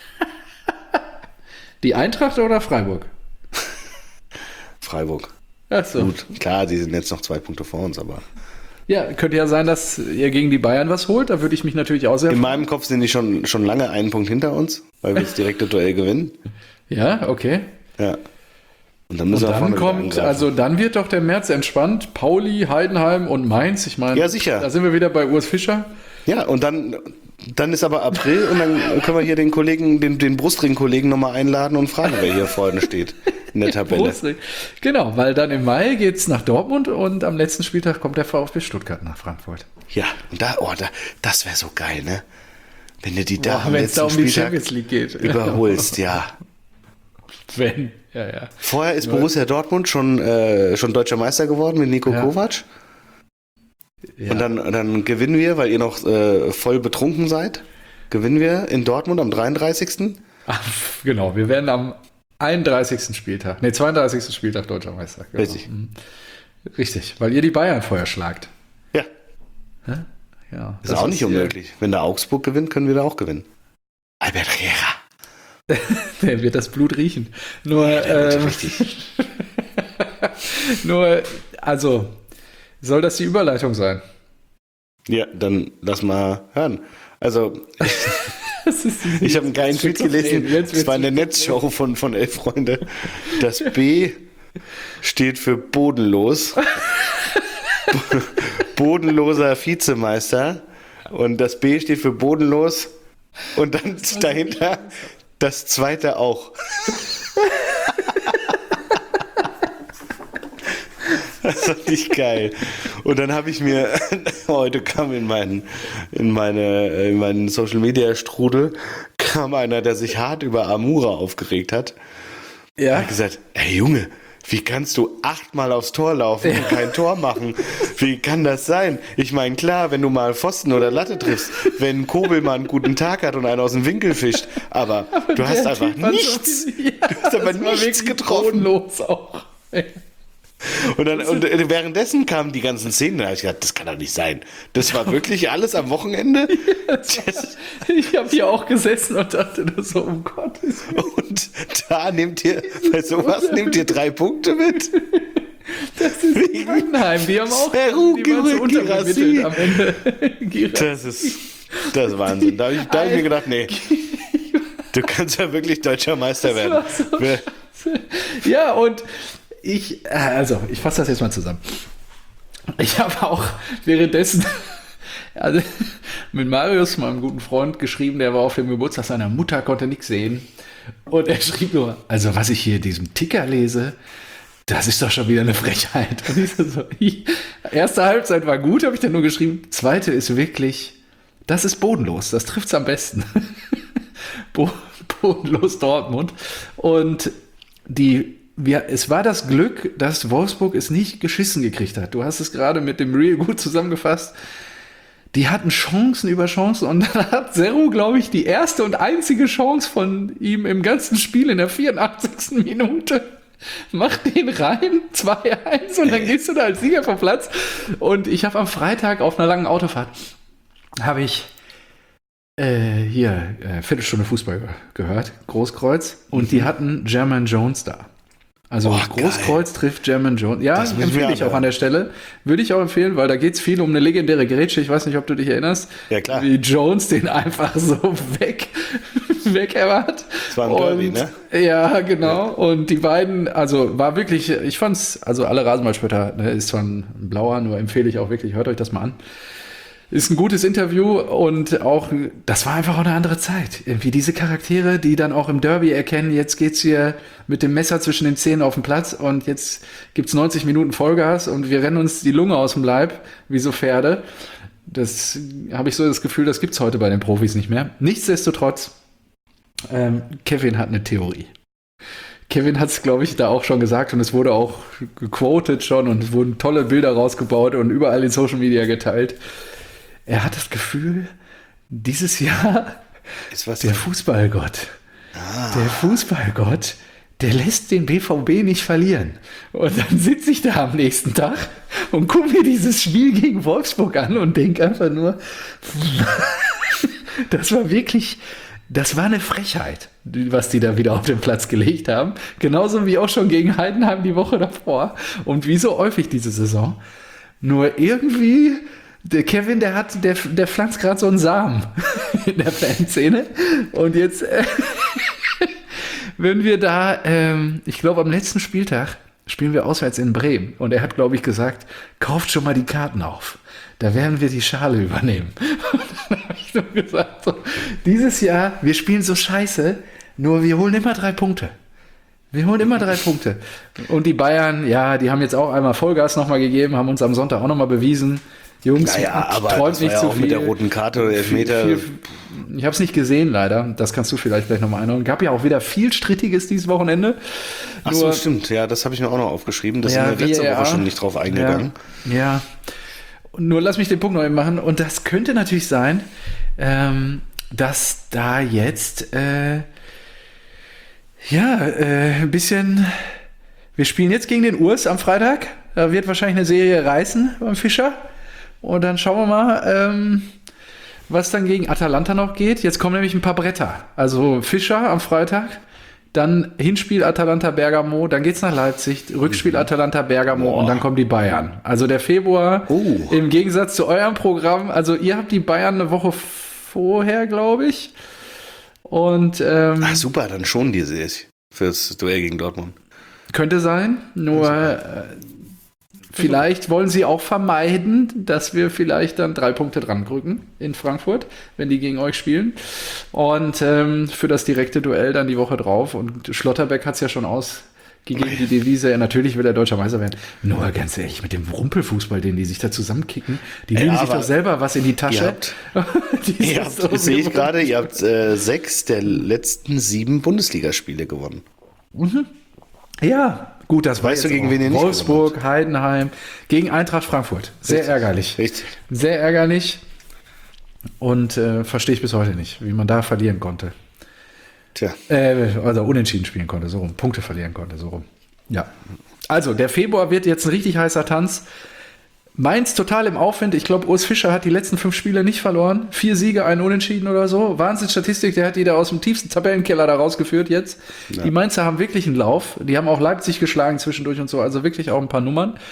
Die Eintracht oder Freiburg? Freiburg. Achso. Gut, klar, die sind jetzt noch 2 Punkte vor uns, aber Ja, könnte ja sein, dass ihr gegen die Bayern was holt. Da würde ich mich natürlich auch sehr in freuen. meinem Kopf sind die schon lange einen Punkt hinter uns, weil wir das direkte Duell gewinnen. Ja, okay. Ja. Und dann müssen Und wir dann vorne wieder kommt, angreifen. also dann wird doch der März entspannt. Pauli, Heidenheim und Mainz. Ich meine, Ja, sicher. Da sind wir wieder bei Urs Fischer. Ja, und dann ist aber April und dann können wir hier den Kollegen, den Brustring-Kollegen nochmal einladen und fragen, wer hier vorne steht in der Tabelle. Brustring. Genau, weil dann im Mai geht es nach Dortmund und am letzten Spieltag kommt der VfB Stuttgart nach Frankfurt. Ja, und das wäre so geil, ne? Wenn du die da Boah, am wenn es da letzten um die Spieltag Champions League geht. überholst, ja. Wenn. Ja. Vorher ist Borussia Dortmund schon deutscher Meister geworden mit Niko Ja. Kovac. Ja. Und dann gewinnen wir, weil ihr noch voll betrunken seid, gewinnen wir in Dortmund am 33. Ach, genau, wir werden am 31. Spieltag, 32. Spieltag Deutscher Meister. Genau. Richtig. Mhm. Richtig, weil ihr die Bayern vorher schlagt. Ja, Ja, ist auch nicht unmöglich. Wenn der Augsburg gewinnt, können wir da auch gewinnen. Albert Herrera. Der wird das Blut riechen. Nur, Richtig. also, soll das die Überleitung sein? Ja, dann lass mal hören. Also, Das ist ich habe einen geilen Tweet gelesen. Das war eine Netzshow von Elf Freunde. Das B steht für bodenlos. Bodenloser Vizemeister. Und das B steht für bodenlos. Und dann dahinter das zweite auch. Das fand ich geil. Und dann habe ich mir, heute kam in meinen Social Media Strudel, kam einer, der sich hart über Amura aufgeregt hat. Er Ja, hat gesagt, ey Junge, wie kannst du 8-mal aufs Tor laufen und kein Tor machen? Wie kann das sein? Ich meine, klar, wenn du mal Pfosten oder Latte triffst, wenn Kobel mal einen guten Tag hat und einen aus dem Winkel fischt, aber du hast der einfach Typ war nichts. So, ja, Du hast aber das war nichts wirklich getroffen. bodenlos auch. Und währenddessen kamen die ganzen Szenen, da habe ich gedacht, das kann doch nicht sein. Das war wirklich alles am Wochenende? Ich habe hier auch gesessen und dachte nur so, um Gottes Willen. Und da bei sowas nehmt ihr 3 Punkte mit? Das ist Heidenheim, die haben auch Seru die waren so Girassi. unterbemittelt am Ende. Girassi. Das ist Das ist Wahnsinn. Da hab ich mir gedacht, nee, du kannst ja wirklich deutscher Meister werden. Ja, und ich fasse das jetzt mal zusammen. Ich habe auch währenddessen mit Marius, meinem guten Freund, geschrieben, der war auf dem Geburtstag seiner Mutter, konnte nichts sehen. Und er schrieb nur, also was ich hier in diesem Ticker lese, das ist doch schon wieder eine Frechheit. Und ich so, erste Halbzeit war gut, habe ich dann nur geschrieben. Zweite ist wirklich, das ist bodenlos, das trifft es am besten. Bodenlos Dortmund. Und es war das Glück, dass Wolfsburg es nicht geschissen gekriegt hat. Du hast es gerade mit dem Real gut zusammengefasst. Die hatten Chancen über Chancen und dann hat Serru, glaube ich, die erste und einzige Chance von ihm im ganzen Spiel in der 84. Minute. Macht den rein, 2-1 und dann gehst du da als Sieger vom Platz. Und ich habe am Freitag auf einer langen Autofahrt, habe ich Viertelstunde Fußball gehört, Großkreuz, und die hatten German Jones da. Also Großkreuz trifft German Jones. Ja, empfehle ich auch an der Stelle. Würde ich auch empfehlen, weil da geht es viel um eine legendäre Grätsche. Ich weiß nicht, ob du dich erinnerst. Ja, klar. Wie Jones den einfach so weghämmert. Das war ein Derby, ne? Ja, genau. Ja. Und die beiden, also war wirklich, ich fand's, also alle Rasenballspötter, ne, ist zwar ein blauer, nur empfehle ich auch wirklich, hört euch das mal an. Ist ein gutes Interview und auch, das war einfach auch eine andere Zeit. Irgendwie diese Charaktere, die dann auch im Derby erkennen, jetzt geht's hier mit dem Messer zwischen den Zähnen auf den Platz und jetzt gibt's 90 Minuten Vollgas und wir rennen uns die Lunge aus dem Leib, wie so Pferde. Das habe ich so das Gefühl, das gibt's heute bei den Profis nicht mehr. Nichtsdestotrotz, Kevin hat eine Theorie. Kevin hat es, glaube ich, da auch schon gesagt und es wurde auch gequotet schon und es wurden tolle Bilder rausgebaut und überall in Social Media geteilt. Er hat das Gefühl, dieses Jahr ist der Fußballgott. Der Fußballgott, der lässt den BVB nicht verlieren. Und dann sitze ich da am nächsten Tag und gucke mir dieses Spiel gegen Wolfsburg an und denke einfach nur, das war eine Frechheit, was die da wieder auf den Platz gelegt haben. Genauso wie auch schon gegen Heidenheim die Woche davor und wie so häufig diese Saison. Nur irgendwie... Der Kevin, der pflanzt gerade so einen Samen in der Fanszene. Und jetzt wenn wir da, ich glaube am letzten Spieltag spielen wir auswärts in Bremen. Und er hat, glaube ich, gesagt, kauft schon mal die Karten auf. Da werden wir die Schale übernehmen. Und dann habe ich nur gesagt, so, dieses Jahr, wir spielen so scheiße, nur wir holen immer 3 Punkte. Wir holen immer 3 Punkte. Und die Bayern, ja, die haben jetzt auch einmal Vollgas nochmal gegeben, haben uns am Sonntag auch nochmal bewiesen, Jungs, träumt nicht zu viel. Mit der roten Karte oder Elfmeter. Ich habe es nicht gesehen, leider. Das kannst du vielleicht gleich nochmal einholen. Gab ja auch wieder viel Strittiges dieses Wochenende. Ach so, stimmt. Ja, das habe ich mir auch noch aufgeschrieben. Das sind wir letzte Woche schon nicht drauf eingegangen. Ja. Nur lass mich den Punkt noch eben machen. Und das könnte natürlich sein, dass da jetzt ein bisschen... Wir spielen jetzt gegen den Urs am Freitag. Da wird wahrscheinlich eine Serie reißen beim Fischer. Und dann schauen wir mal, was dann gegen Atalanta noch geht. Jetzt kommen nämlich ein paar Bretter. Also Fischer am Freitag, dann Hinspiel Atalanta Bergamo, dann geht's nach Leipzig, Rückspiel Atalanta Bergamo und dann kommen die Bayern. Also der Februar, im Gegensatz zu eurem Programm, also ihr habt die Bayern eine Woche vorher, glaube ich. Und super, dann schon die sehe ich fürs Duell gegen Dortmund. Könnte sein, nur vielleicht wollen sie auch vermeiden, dass wir vielleicht dann 3 Punkte dran drücken in Frankfurt, wenn die gegen euch spielen. Und für das direkte Duell dann die Woche drauf. Und Schlotterbeck hat es ja schon ausgegeben, die Devise, natürlich will er deutscher Meister werden. Nur ganz ehrlich, mit dem Rumpelfußball, den die sich da zusammenkicken, die legen sich doch selber was in die Tasche. Sehe ich gerade, ihr habt 6 der letzten 7 Bundesligaspiele gewonnen. Mhm. Ja, gut, das weißt du, gegen wen ihr nicht Wolfsburg, Heidenheim, gegen Eintracht Frankfurt. Sehr ärgerlich. Richtig. Sehr ärgerlich. Und verstehe ich bis heute nicht, wie man da verlieren konnte. Tja. Also unentschieden spielen konnte, so rum. Punkte verlieren konnte, so rum. Ja. Also, der Februar wird jetzt ein richtig heißer Tanz. Mainz total im Aufwind. Ich glaube, Urs Fischer hat die letzten 5 Spiele nicht verloren. 4 Siege, 1 Unentschieden oder so. Wahnsinnsstatistik, der hat die da aus dem tiefsten Tabellenkeller da rausgeführt jetzt. Ja. Die Mainzer haben wirklich einen Lauf. Die haben auch Leipzig geschlagen zwischendurch und so. Also wirklich auch ein paar Nummern.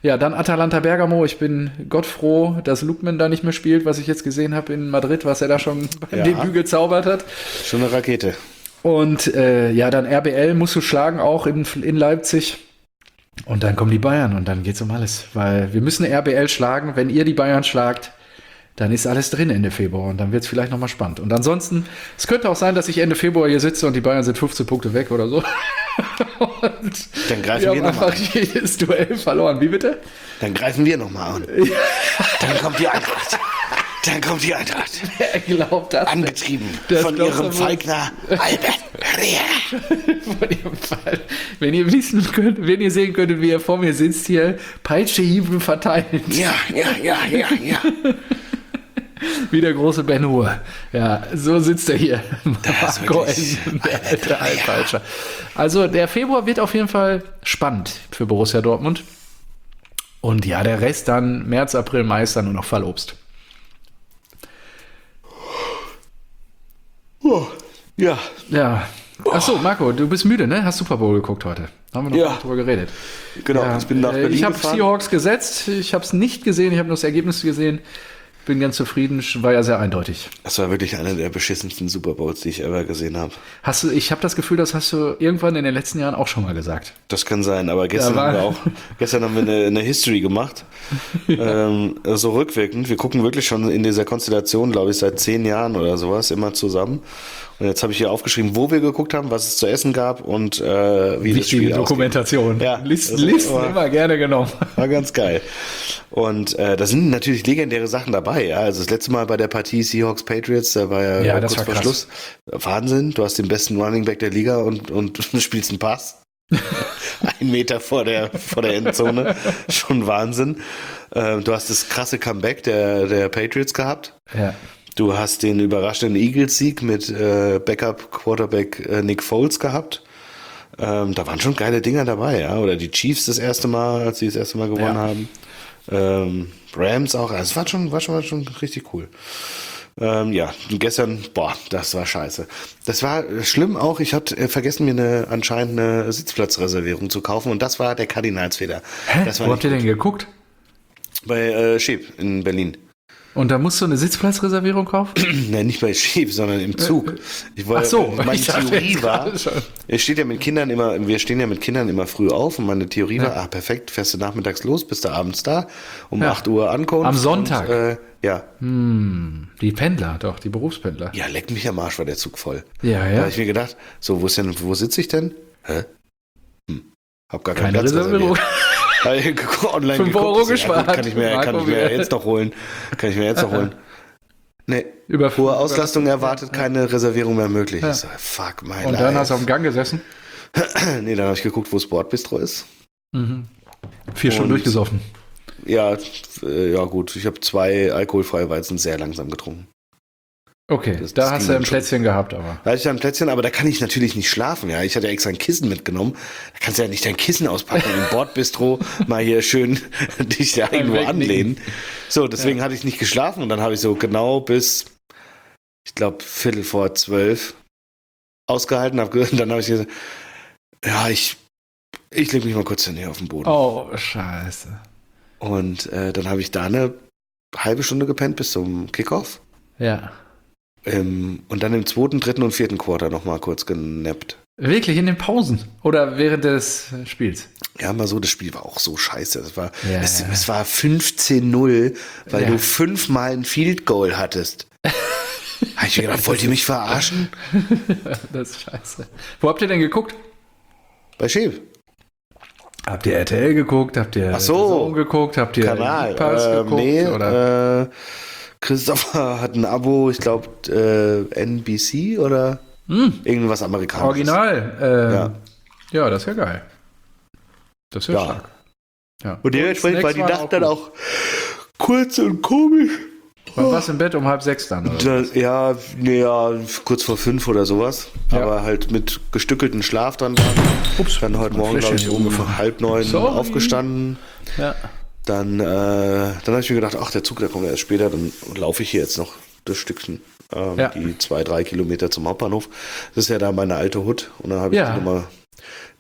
Ja, dann Atalanta Bergamo. Ich bin gottfroh, dass Lookman da nicht mehr spielt, was ich jetzt gesehen habe in Madrid, was er da schon beim Debüt gezaubert hat. Schon eine Rakete. Und dann RBL musst du schlagen, auch in Leipzig. Und dann kommen die Bayern und dann geht's um alles. Weil wir müssen RBL schlagen. Wenn ihr die Bayern schlagt, dann ist alles drin Ende Februar und dann wird es vielleicht nochmal spannend. Und ansonsten, es könnte auch sein, dass ich Ende Februar hier sitze und die Bayern sind 15 Punkte weg oder so. Und dann greifen wir haben einfach jedes Duell verloren. Wie bitte? Dann greifen wir nochmal an. Dann kommt die Eintracht. Dann kommt die Eintracht. Wer glaubt das? Angetrieben von ihrem Feigner Albert Riera. Wenn ihr wissen könnt, wenn ihr sehen könntet, wie er vor mir sitzt hier, Peitschehiebe verteilt. Ja. Wie der große Ben Hur. Ja, so sitzt er hier. Marco Essen, der alte Altpeitscher. Also der Februar wird auf jeden Fall spannend für Borussia Dortmund. Und ja, der Rest dann März, April, Mai ist dann nur noch Fallobst. Ja. Achso, Marco, du bist müde, ne? Hast Super Bowl geguckt heute. Haben wir noch drüber geredet. Genau, ja, ich bin nach Berlin Ich habe gefahren. Seahawks gesetzt. Ich habe es nicht gesehen. Ich habe nur das Ergebnis gesehen. Bin ganz zufrieden. War ja sehr eindeutig. Das war wirklich einer der beschissensten Super Bowls, die ich ever gesehen habe. Ich habe das Gefühl, das hast du irgendwann in den letzten Jahren auch schon mal gesagt. Das kann sein, aber gestern haben wir eine History gemacht. So rückwirkend. Wir gucken wirklich schon in dieser Konstellation, glaube ich, seit 10 Jahren oder sowas immer zusammen. Und jetzt habe ich hier aufgeschrieben, wo wir geguckt haben, was es zu essen gab und wie das Spiel Dokumentation. Ja, Listen immer gerne genommen. War ganz geil. Und da sind natürlich legendäre Sachen dabei. Ja. Also das letzte Mal bei der Partie Seahawks-Patriots, da war ja das kurz war vor Schluss. Wahnsinn, du hast den besten Running Back der Liga und spielst einen Pass. 1 Meter vor der Endzone. Schon Wahnsinn. Du hast das krasse Comeback der Patriots gehabt. Ja. Du hast den überraschenden Eagles-Sieg mit Backup-Quarterback Nick Foles gehabt. Da waren schon geile Dinger dabei, ja. Oder die Chiefs das erste Mal, als sie das erste Mal gewonnen haben. Rams auch. Also es war schon richtig cool. Und gestern, das war scheiße. Das war schlimm auch. Ich hatte vergessen, mir anscheinend eine Sitzplatzreservierung zu kaufen. Und das war der Kardinalsfehler. Wo habt ihr denn geguckt? Bei Schieb in Berlin. Und da musst du eine Sitzplatzreservierung kaufen? Nein, nicht bei Schieb, sondern im Zug. Ach so, meine Theorie war, wir stehen ja mit Kindern immer früh auf und meine Theorie war, perfekt, fährst du nachmittags los, bist du abends da, um 8 Uhr ankommen. Am Sonntag? Und, Die Pendler, doch, die Berufspendler. Ja, leck mich am Arsch, war der Zug voll. Ja. Da habe ich mir gedacht, so, wo sitze ich denn? Hab gar keinen Keine Platz Reservierung. Online 5 Euro gespart. Kann ich mir jetzt noch holen. Nee, hohe Auslastung erwartet, keine Reservierung mehr möglich. Ja. Ich so, fuck, mein Und dann hast du auf dem Gang gesessen? Nee, dann habe ich geguckt, wo Sportbistro ist. 4 Stunden durchgesoffen. Ja, gut. Ich habe 2 alkoholfreie Weizen sehr langsam getrunken. Okay, da hast du ein Plätzchen gehabt, aber. Da hatte ich ein Plätzchen, aber da kann ich natürlich nicht schlafen. Ja, ich hatte extra ein Kissen mitgenommen. Da kannst du ja nicht dein Kissen auspacken im Bordbistro, mal hier schön dich da irgendwo anlehnen. So, deswegen hatte ich nicht geschlafen und dann habe ich so genau bis, ich glaube, 11:45 ausgehalten. Und dann habe ich gesagt, ja, ich lege mich mal kurz hier auf den Boden. Oh, scheiße. Und dann habe ich da eine halbe Stunde gepennt bis zum Kickoff. Ja. Und dann im 2., 3. und 4. Quarter nochmal kurz genappt. Wirklich in den Pausen oder während des Spiels? Ja, mal so, das Spiel war auch so scheiße. Es war 15-0, weil du 5-mal ein Field Goal hattest. Habe ich mir gedacht, wollt ihr mich verarschen? Das ist scheiße. Wo habt ihr denn geguckt? Bei Schäb. Habt ihr RTL geguckt? Habt ihr DAZN geguckt? Habt ihr Kanal? Pass geguckt? Nee, oder? Christopher hat ein Abo, ich glaube NBC oder irgendwas Amerikanisches. Original. Ja, das ist ja geil. Das ist ja stark. Ja. Und dementsprechend war die Nacht dann auch kurz und komisch. Wann warst du im Bett? Um 5:30 dann? Oder? Ja, kurz vor 5 oder sowas. Ja. Aber halt mit gestückeltem Schlaf dann. Dann heute Morgen, glaube ich, um 8:30 aufgestanden. Ja. Dann habe ich mir gedacht, ach, der Zug, der kommt erst später, dann laufe ich hier jetzt noch das Stückchen, die 2-3 Kilometer zum Hauptbahnhof. Das ist ja da meine alte Hut. Und dann habe ich die nochmal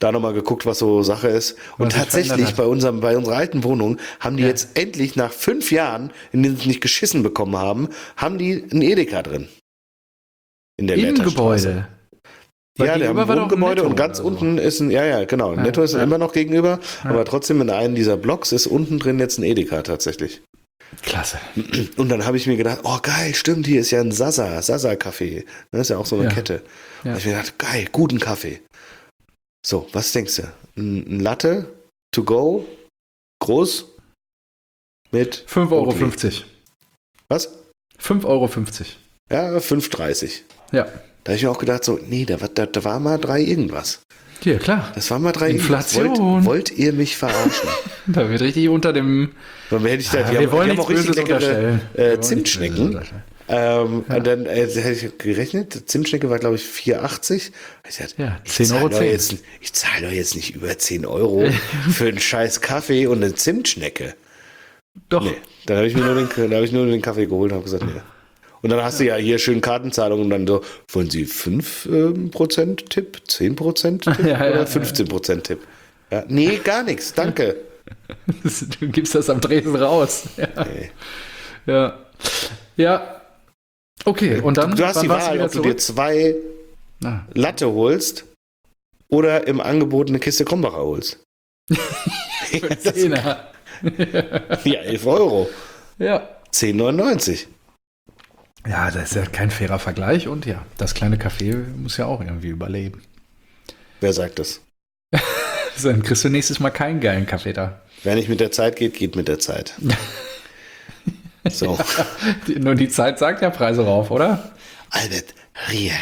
da nochmal geguckt, was so Sache ist. Und Was sich tatsächlich verändert hat. bei unserer alten Wohnung haben die jetzt endlich nach 5 Jahren, in denen sie nicht geschissen bekommen haben die einen Edeka drin. In der Im Netterstraße. Gebäude. Weil Ja, der haben ein gegenüber war doch ein Wohngebäude Netto und ganz oder so. unten ist ein, genau, Netto ist immer noch gegenüber, aber trotzdem in einem dieser Blocks ist unten drin jetzt ein Edeka tatsächlich. Klasse. Und dann habe ich mir gedacht, oh geil, stimmt, hier ist ja ein Sasa-Kaffee. Das ist ja auch so eine Ja. Kette. Ja. Da habe ich mir gedacht, geil, guten Kaffee. So, was denkst du? Ein Latte, to go, groß, mit 5,50 €. Was? 5,50 €. Ja, 5,30. Ja. Da habe ich mir auch gedacht, so, nee, da war mal 3 irgendwas. Ja, klar. Das war mal 3 Inflation. irgendwas. Wollt ihr mich verarschen? Da wird richtig unter dem. Dann hätte ich da, wir wollen die haben auch nichts richtig Böses unterstellen. Wir leckere wollen nichts Zimtschnecken. Böses unterstellen. Und dann hätte ich gerechnet, Zimtschnecke war, glaube ich, 4,80. Ich sagte, Ja, 10,10 €. Ich zahle doch jetzt nicht über 10 € für einen scheiß Kaffee und eine Zimtschnecke. Doch. Nee, dann habe ich mir nur den Kaffee geholt und habe gesagt, nee. Und dann hast du ja hier schön Kartenzahlung und dann so, wollen Sie 5% Tipp, 10% Tipp oder 15% Tipp? Ja, nee, gar nichts, danke. Du gibst das am Tresen raus. Ja. Nee. Ja. Ja. Okay, und dann. Du hast wann die warst Wahl, wieder ob du dir 2 Na, Latte holst oder im Angebot eine Kiste Krombacher holst. für 10er. Ja, 11 €. Ja. 10,99. Ja, das ist ja kein fairer Vergleich und ja, das kleine Café muss ja auch irgendwie überleben. Wer sagt das? Dann kriegst du nächstes Mal keinen geilen Kaffee da. Wer nicht mit der Zeit geht, geht mit der Zeit. So. Nur die Zeit sagt ja Preise rauf, oder? Albert Riera.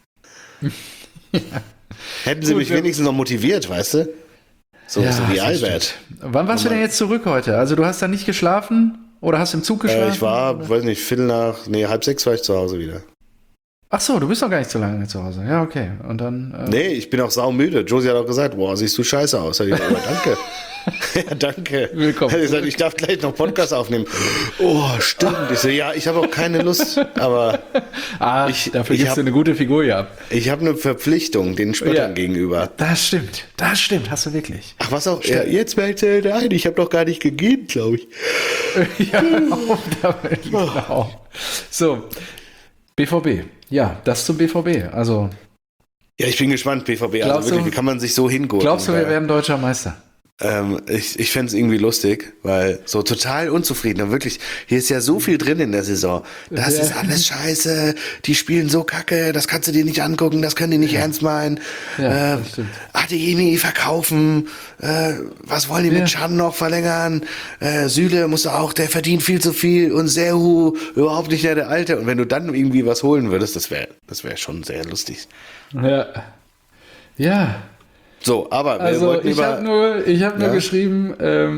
Hätten sie Gut, mich wenigstens noch motiviert, weißt du? So wie das Albert. stimmt. Wann warst du denn jetzt zurück heute? Also du hast da nicht geschlafen oder hast im Zug geschlafen? Ich war, weiß nicht, 5:30 war ich zu Hause wieder. Ach so, du bist noch gar nicht so lange zu Hause. Ja, okay. Und dann. Nee, ich bin auch saumüde. Josie hat auch gesagt, boah, siehst du scheiße aus. Hab ich gesagt, danke. Ja, danke. Willkommen. Hat gesagt, ich darf gleich noch Podcast aufnehmen. Oh, stimmt. Ich so, ja, ich habe auch keine Lust, aber dafür gibst du eine gute Figur, ja. ich habe eine Verpflichtung den Spöttern gegenüber. Das stimmt, hast du wirklich. Ach, was auch? Ja, jetzt merkt er ein, ich habe doch gar nicht gegeben, glaube ich. Ja, genau. So, BVB. Ja, das zum BVB. Also, Ja, ich bin gespannt, BVB. Glaubst Also wirklich, du- wie kann man sich so hingurten? glaubst du, wir werden deutscher Meister? Ich fände es irgendwie lustig, weil so total unzufrieden. Und wirklich, hier ist ja so viel drin in der Saison. Das Ja. ist alles scheiße, die spielen so kacke, das kannst du dir nicht angucken, das können die nicht ernst meinen. Ja, das stimmt. Adeyemi verkaufen, was wollen die mit Can noch verlängern? Süle muss auch, der verdient viel zu viel und Serhu überhaupt nicht mehr der Alte. Und wenn du dann irgendwie was holen würdest, das wär schon sehr lustig. Ja. Ja. So, aber wir Also wollten ich habe nur geschrieben,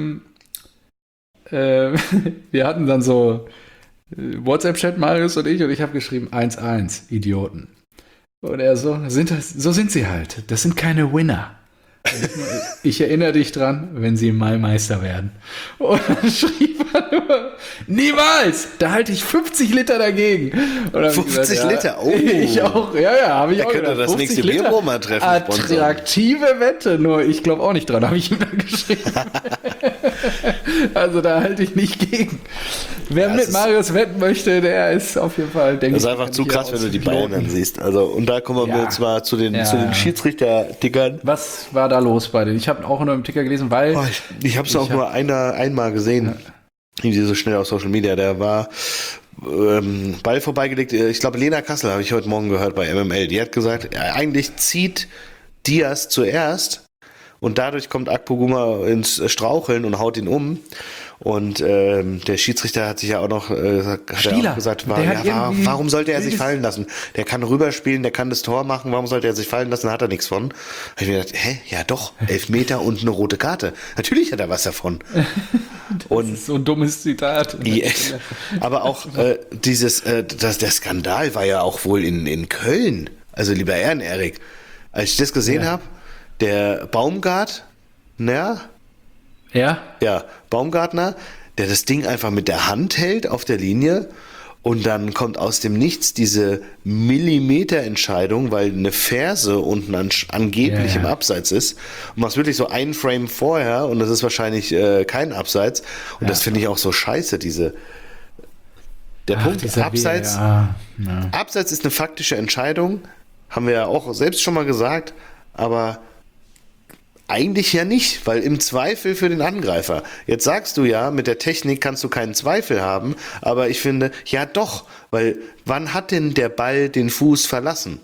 wir hatten dann so WhatsApp-Chat, Marius und ich habe geschrieben 1-1, Idioten. Und er so sind sie halt. Das sind keine Winner. Ich erinnere dich dran, wenn sie mal Meister werden. Und dann schrieb er nur, niemals! Da halte ich 50 Liter dagegen. Und dann hab ich 50 Liter? Oh. Ich auch, habe ich Er auch könnte gedacht. das 50 nächste Liter. Bierroma-Treffen sponsern. Attraktive Wette, nur ich glaube auch nicht dran, habe ich ihm dann geschrieben. Also da halte ich nicht gegen. Wer mit Marius wetten möchte, der ist auf jeden Fall, denke ich. Das ist einfach zu krass, wenn du die Bayern dann siehst. Also, und da kommen wir jetzt mal zu den Schiedsrichter-Dickern. Was war da los bei denen? Ich habe auch nur im Ticker gelesen, weil... Oh, ich habe es auch nur einmal gesehen. Irgendwie so schnell auf Social Media. Der war Ball vorbeigelegt. Ich glaube, Lena Kassel habe ich heute Morgen gehört bei MML. Die hat gesagt, eigentlich zieht Diaz zuerst und dadurch kommt Akpoguma ins Straucheln und haut ihn um. Und der Schiedsrichter hat sich ja auch noch gesagt, warum sollte er sich fallen lassen? Der kann rüberspielen, der kann das Tor machen, warum sollte er sich fallen lassen? Da hat er nichts von. Hab ich mir gedacht, ja doch, 11 Meter und eine rote Karte. Natürlich hat er was davon. Das ist so ein dummes Zitat. Yes. Aber auch der Skandal war ja auch wohl in Köln. Also lieber Erik, als ich das gesehen habe, der Baumgart, Ja? Ja, Baumgartner, der das Ding einfach mit der Hand hält auf der Linie Und dann kommt aus dem Nichts diese Millimeterentscheidung, weil eine Ferse unten angeblich im Abseits ist. Und machst wirklich so einen Frame vorher und das ist wahrscheinlich kein Abseits. Und das finde ich auch so scheiße, der Punkt Abseits. Abseits ist eine faktische Entscheidung, haben wir ja auch selbst schon mal gesagt, aber eigentlich ja nicht, weil im Zweifel für den Angreifer. Jetzt sagst du ja, mit der Technik kannst du keinen Zweifel haben, aber ich finde, ja doch, weil wann hat denn der Ball den Fuß verlassen?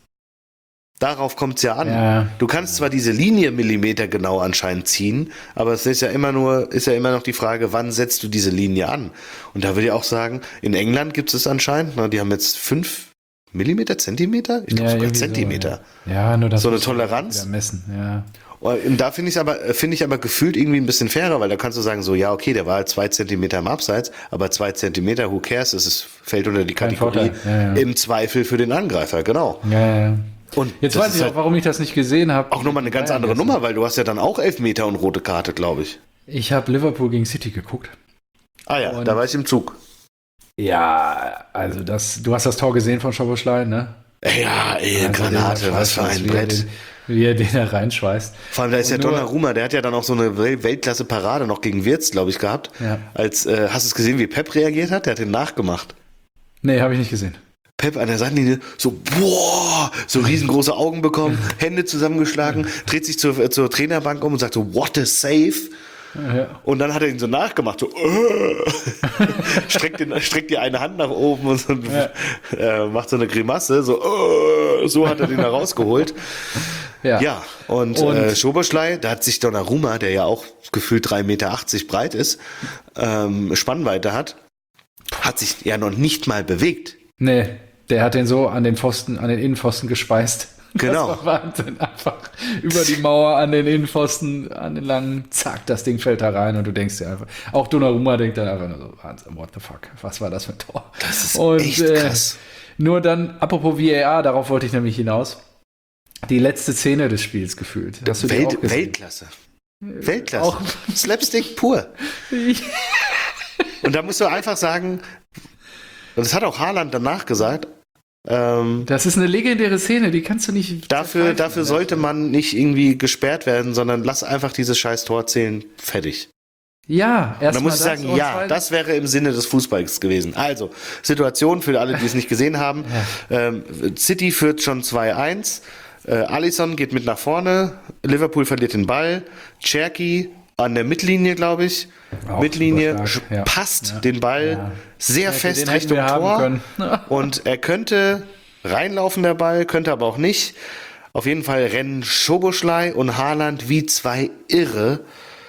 Darauf kommt es ja an. Ja. Du kannst zwar diese Linie Millimeter genau anscheinend ziehen, aber es ist ja immer noch die Frage, wann setzt du diese Linie an? Und da würde ich auch sagen, in England gibt es anscheinend, die haben jetzt 5 Millimeter, Zentimeter? Ich glaube sogar Zentimeter. So, ja, nur das so eine Toleranz. Messen, ja. Und da finde ich aber gefühlt irgendwie ein bisschen fairer, weil da kannst du sagen, so, ja, okay, der war halt 2 Zentimeter im Abseits, aber 2 Zentimeter, who cares, fällt unter die Kategorie im Zweifel für den Angreifer, genau. Ja. Und jetzt weiß ich auch, warum ich das nicht gesehen habe. Auch nochmal eine ganz andere Nummer, weil du hast ja dann auch Elfmeter und rote Karte, glaube ich. Ich habe Liverpool gegen City geguckt. Ah ja, da war ich im Zug. Ja, also du hast das Tor gesehen von Szoboszlai, ne? Ja, Granate, was für ein Brett. Wie er den da reinschweißt. Vor allem, da ist ja Donnarumma, der hat ja dann auch so eine Weltklasse-Parade noch gegen Wirtz, glaube ich, gehabt. Ja. Hast du es gesehen, wie Pep reagiert hat? Der hat den nachgemacht. Nee, habe ich nicht gesehen. Pep an der Seitenlinie so, boah, so riesengroße Augen bekommen, Hände zusammengeschlagen, dreht sich zur Trainerbank um und sagt so, what a save. Ja. Und dann hat er ihn so nachgemacht, so streckt die eine Hand nach oben und so, macht so eine Grimasse, so hat er den da rausgeholt. Ja, und Szoboszlai, da hat sich Donnarumma, der ja auch gefühlt 3,80 Meter breit ist, Spannweite hat sich ja noch nicht mal bewegt. Nee, der hat den so an den Innenpfosten gespeist. Genau. Das war Wahnsinn. Einfach über die Mauer an den Innenpfosten, an den langen, zack, das Ding fällt da rein und du denkst dir einfach, auch Donnarumma denkt dann einfach nur so, Wahnsinn, what the fuck, was war das für ein Tor? Das ist echt krass. Nur dann, apropos VAR, darauf wollte ich nämlich hinaus, die letzte Szene des Spiels gefühlt. Hast du Weltklasse. Weltklasse. Auch Slapstick pur. Und da musst du einfach sagen, und das hat auch Haaland danach gesagt, das ist eine legendäre Szene, die kannst du nicht. Dafür sollte man nicht irgendwie gesperrt werden, sondern lass einfach dieses scheiß Tor zählen, fertig. Ja, erstmal. Da muss ich sagen, ja, das wäre im Sinne des Fußballs gewesen. Also, Situation für alle, die es nicht gesehen haben. City führt schon 2-1. Alisson geht mit nach vorne. Liverpool verliert den Ball. Cherki an der Mittellinie, glaube ich. Auch Mittellinie passt den Ball sehr fest Richtung Tor. Und er könnte reinlaufen, der Ball, könnte aber auch nicht. Auf jeden Fall rennen Szoboszlai und Haaland wie zwei Irre.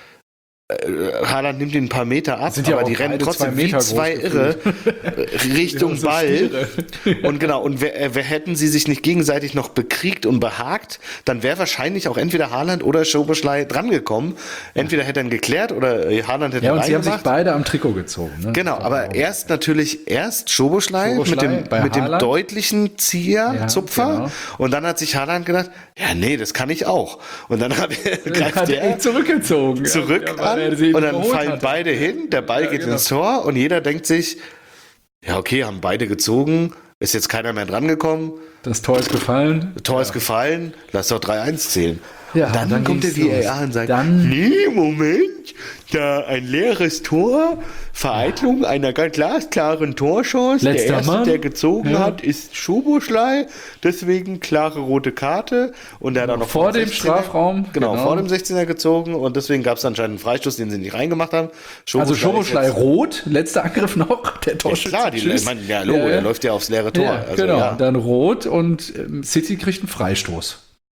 Haaland nimmt ihn ein paar Meter ab, aber die rennen trotzdem wie zwei Irre Richtung Ball. Und genau, und hätten sie sich nicht gegenseitig noch bekriegt und behagt, dann wäre wahrscheinlich auch entweder Haaland oder Szoboszlai drangekommen. Entweder hätte er ihn geklärt oder Haaland hätte ihn reingemacht. Ja, und sie haben sich beide am Trikot gezogen. Ne? Genau, aber erst Szoboszlai mit dem deutlichen Zupfer. Genau. Und dann hat sich Haaland gedacht, ja nee, das kann ich auch. Und dann greift der zurückgezogen. Zurück an. Und dann fallen beide hin, der Ball geht ins Tor und jeder denkt sich, ja okay, haben beide gezogen, ist jetzt keiner mehr dran gekommen. Das Tor ist gefallen. Ist gefallen, lass doch 3-1 zählen. Ja, und dann kommt der VAR und sagt, nee, Moment, da ein leeres Tor, Vereitlung einer ganz glasklaren Torchance. Letzter der erste, Mann. der gezogen hat, ist Szoboszlai, deswegen klare rote Karte. Und der hat auch noch vor dem Strafraum. Genau, vor dem 16er gezogen und deswegen gab es anscheinend einen Freistoß, den sie nicht reingemacht haben. Also Szoboszlai rot, letzter Angriff noch, der Torschütze. Ja, klar, der läuft ja aufs leere Tor. Ja, also, genau, dann rot und City kriegt einen Freistoß.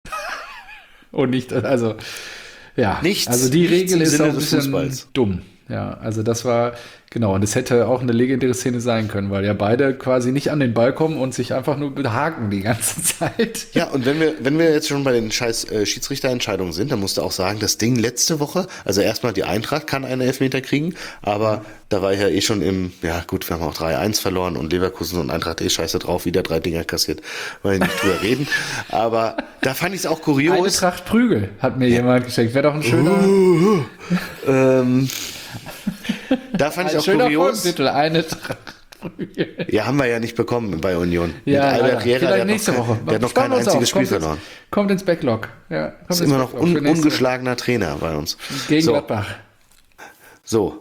Und nicht, also, ja. Also die Regel ist auch ein bisschen dumm. Ja, also das war, genau, und es hätte auch eine legendäre Szene sein können, weil ja beide quasi nicht an den Ball kommen und sich einfach nur behaken die ganze Zeit. Ja, und wenn wir jetzt schon bei den scheiß Schiedsrichterentscheidungen sind, dann musst du auch sagen, das Ding letzte Woche, also erstmal die Eintracht kann einen Elfmeter kriegen, aber da war ich ja schon wir haben auch 3-1 verloren und Leverkusen und Eintracht scheiße drauf, wieder 3 Dinger kassiert, weil ich nicht drüber reden, aber da fand ich es auch kurios. Eine Tracht Prügel hat mir jemand geschenkt, wäre doch ein schöner... Da fand ich auch kurios. Eine Tracht Ja, haben wir ja nicht bekommen bei Union. Ja, Mit Albert Riera, vielleicht nächste Woche. Der hat noch kein einziges Spiel verloren. Kommt ins Backlog. Ja, Ist immer noch ungeschlagener Trainer bei uns. Gegen So. Gladbach. So,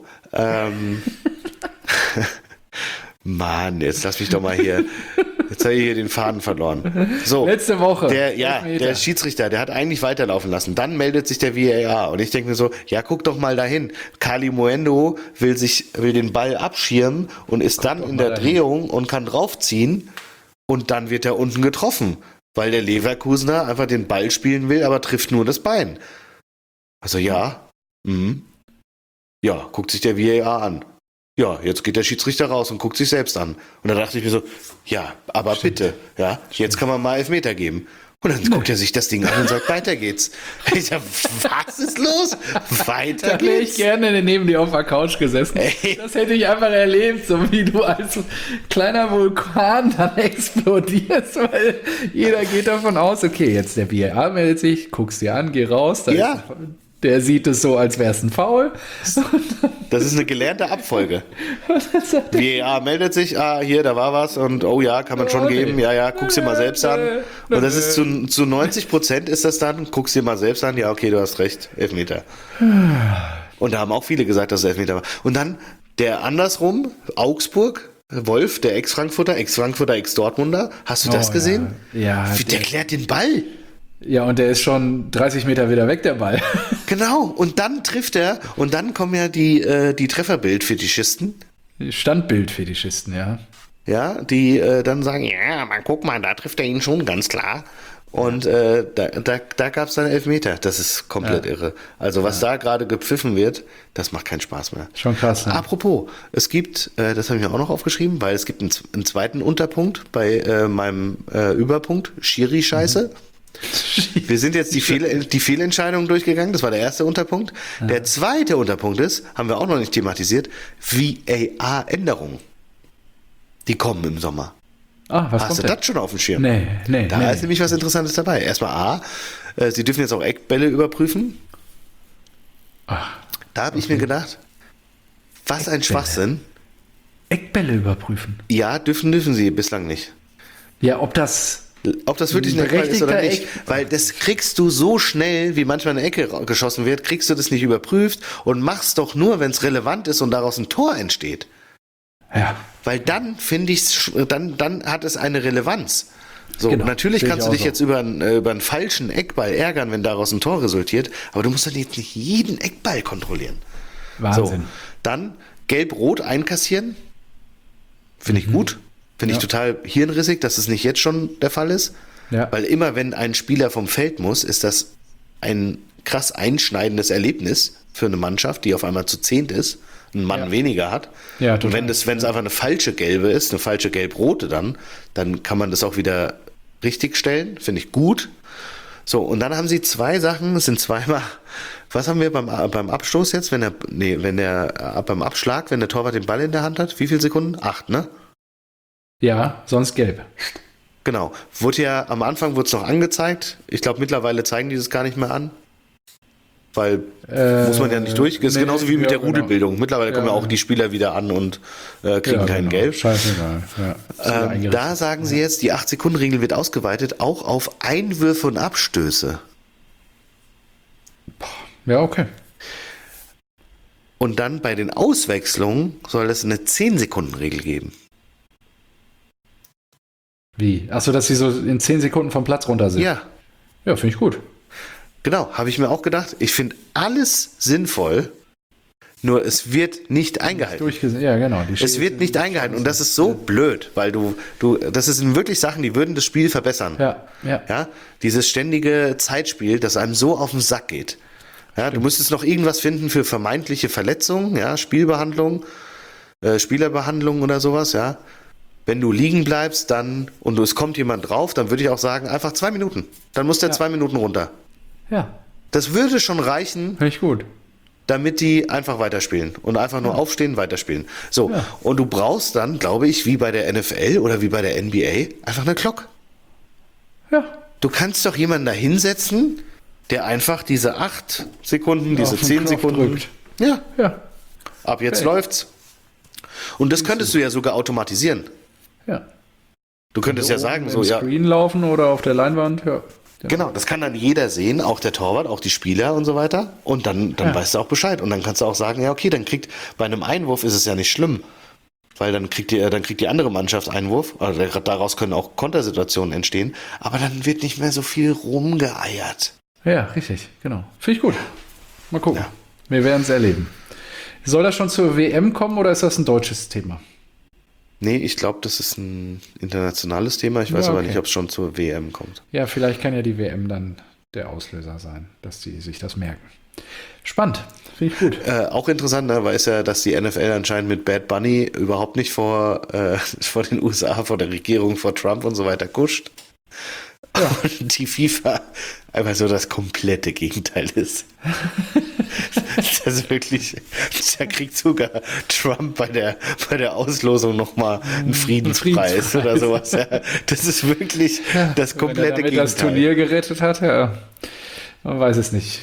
Mann, jetzt lass mich doch mal hier. Jetzt habe ich hier den Faden verloren. So, Letzte Woche. Der Schiedsrichter, der hat eigentlich weiterlaufen lassen. Dann meldet sich der VAR und ich denke mir so, ja, guck doch mal dahin. Kali Muendo will den Ball abschirmen und ist dann in der Drehung und kann draufziehen und dann wird er unten getroffen, weil der Leverkusener einfach den Ball spielen will, aber trifft nur das Bein. Also ja, ja, guckt sich der VAR an. Ja, jetzt geht der Schiedsrichter raus und guckt sich selbst an. Und da dachte ich mir so, ja, aber bitte, ja, jetzt kann man mal Elfmeter geben. Und dann guckt er sich das Ding an und sagt, weiter geht's. Ich sag, was ist los? Weiter Da wäre geht's. ich gerne neben dir auf der Couch gesessen. Ey. Das hätte ich einfach erlebt, so wie du als kleiner Vulkan dann explodierst, weil jeder geht davon aus, okay, jetzt der VAR meldet sich, guckst dir an, geh raus. Ja. Der sieht es so, als wäre es ein Foul. Das ist eine gelernte Abfolge. VAR meldet sich, hier, da war was und oh ja, kann man schon geben. Ja, guck's dir mal selbst an. Und das ist zu 90% ist das dann, guck's dir mal selbst an. Ja, okay, du hast recht, Elfmeter. Und da haben auch viele gesagt, dass es Elfmeter war. Und dann der andersrum, Augsburg, Wolf, der Ex-Frankfurter, Ex-Dortmunder. Hast du das gesehen? Ja. Der klärt den Ball. Ja, und der ist schon 30 Meter wieder weg, der Ball. Genau, und dann trifft er und dann kommen ja die Trefferbild-Fetischisten. Standbild-Fetischisten, ja. Ja, die dann sagen, ja, man guck mal, da trifft er ihn schon ganz klar. Und da gab es dann Elfmeter. Das ist komplett irre. Also was da gerade gepfiffen wird, das macht keinen Spaß mehr. Schon krass, ne? Apropos, es gibt, das habe ich mir auch noch aufgeschrieben, weil es gibt einen zweiten Unterpunkt bei meinem Überpunkt, Schiri-Scheiße. Wir sind jetzt die Fehlentscheidungen durchgegangen, das war der erste Unterpunkt. Ja. Der zweite Unterpunkt ist, haben wir auch noch nicht thematisiert, VAR-Änderungen. Die kommen im Sommer. Was Hast du kommt das schon auf dem Schirm? Nee. Da ist nämlich was Interessantes dabei. Erstmal sie dürfen jetzt auch Eckbälle überprüfen. Da habe ich mir gedacht, was ein Schwachsinn. Eckbälle überprüfen? Ja, dürfen sie bislang nicht. Ja, ob das wirklich ein Eckball ist oder nicht. Weil das kriegst du so schnell, wie manchmal eine Ecke geschossen wird, kriegst du das nicht überprüft und machst doch nur, wenn es relevant ist und daraus ein Tor entsteht. Ja. Weil dann finde ich, dann hat es eine Relevanz. So, Genau, natürlich sehe ich kannst du auch dich so. jetzt über einen falschen Eckball ärgern, wenn daraus ein Tor resultiert, aber du musst dann jetzt nicht jeden Eckball kontrollieren. Wahnsinn. So, dann Gelb-Rot einkassieren. Finde ich gut. Finde ich total hirnrissig, dass es nicht jetzt schon der Fall ist. Ja. Weil immer, wenn ein Spieler vom Feld muss, ist das ein krass einschneidendes Erlebnis für eine Mannschaft, die auf einmal zu 10 ist, einen Mann weniger hat. Ja, und total. wenn es einfach eine falsche gelbe ist, eine falsche gelb-rote dann kann man das auch wieder richtig stellen. Finde ich gut. So, und dann haben sie zwei Sachen, es sind zweimal, was haben wir beim Abstoß jetzt, beim Abschlag, wenn der Torwart den Ball in der Hand hat? Wie viele Sekunden? 8, ne? Ja, sonst gelb. Genau. Am Anfang wurde es noch angezeigt. Ich glaube, mittlerweile zeigen die das gar nicht mehr an. Weil muss man ja nicht durch. Das ist genauso wie mit der Rudelbildung. Mittlerweile kommen ja auch die Spieler wieder an und kriegen keinen Gelb. Scheißegal. Ja, Da sagen sie jetzt, die 8-Sekunden-Regel wird ausgeweitet, auch auf Einwürfe und Abstöße. Ja, okay. Und dann bei den Auswechslungen soll es eine 10-Sekunden-Regel geben. Wie? Achso, dass sie so in 10 Sekunden vom Platz runter sind. Ja. Ja, finde ich gut. Genau, habe ich mir auch gedacht. Ich finde alles sinnvoll, nur es wird nicht eingehalten. Ja, genau. Es wird nicht eingehalten und das ist so blöd, weil das sind wirklich Sachen, die würden das Spiel verbessern. Ja, dieses ständige Zeitspiel, das einem so auf den Sack geht. Ja, du müsstest noch irgendwas finden für vermeintliche Verletzungen, ja, Spielbehandlung, Spielerbehandlung oder sowas, ja. Wenn du liegen bleibst, und es kommt jemand drauf, dann würde ich auch sagen, einfach 2 Minuten. Dann muss der 2 Minuten runter. Ja. Das würde schon reichen, Finde ich gut. damit die einfach weiterspielen und einfach nur aufstehen, weiterspielen. So, und du brauchst dann, glaube ich, wie bei der NFL oder wie bei der NBA, einfach eine Glock. Ja. Du kannst doch jemanden da hinsetzen, der einfach diese 8 Sekunden, diese auf den 10 Knopf Sekunden. drückt. Ja, Ja. ab jetzt läuft's. Und das könntest du ja sogar automatisieren. Ja. Du könntest ja sagen, so, im ja. Screen laufen oder auf der Leinwand, ja. Genau, das kann dann jeder sehen, auch der Torwart, auch die Spieler und so weiter. Und dann weißt du auch Bescheid. Und dann kannst du auch sagen, ja, okay, bei einem Einwurf ist es ja nicht schlimm. Weil dann kriegt die andere Mannschaft Einwurf. Also daraus können auch Kontersituationen entstehen. Aber dann wird nicht mehr so viel rumgeeiert. Ja, richtig, genau. Finde ich gut. Mal gucken. Ja. Wir werden es erleben. Soll das schon zur WM kommen oder ist das ein deutsches Thema? Nee, ich glaube, das ist ein internationales Thema. Ich weiß aber nicht, ob es schon zur WM kommt. Ja, vielleicht kann ja die WM dann der Auslöser sein, dass die sich das merken. Spannend, finde ich gut. Auch interessant, ne, weiß ja, dass die NFL anscheinend mit Bad Bunny überhaupt nicht vor den USA, vor der Regierung, vor Trump und so weiter kuscht. Ja. Und die FIFA einfach so das komplette Gegenteil ist. Das ist wirklich, da kriegt sogar Trump bei der Auslosung nochmal einen Friedenspreis oder sowas. Ja, das ist wirklich das komplette Gegenteil. Das Turnier gerettet hat, ja. Man weiß es nicht.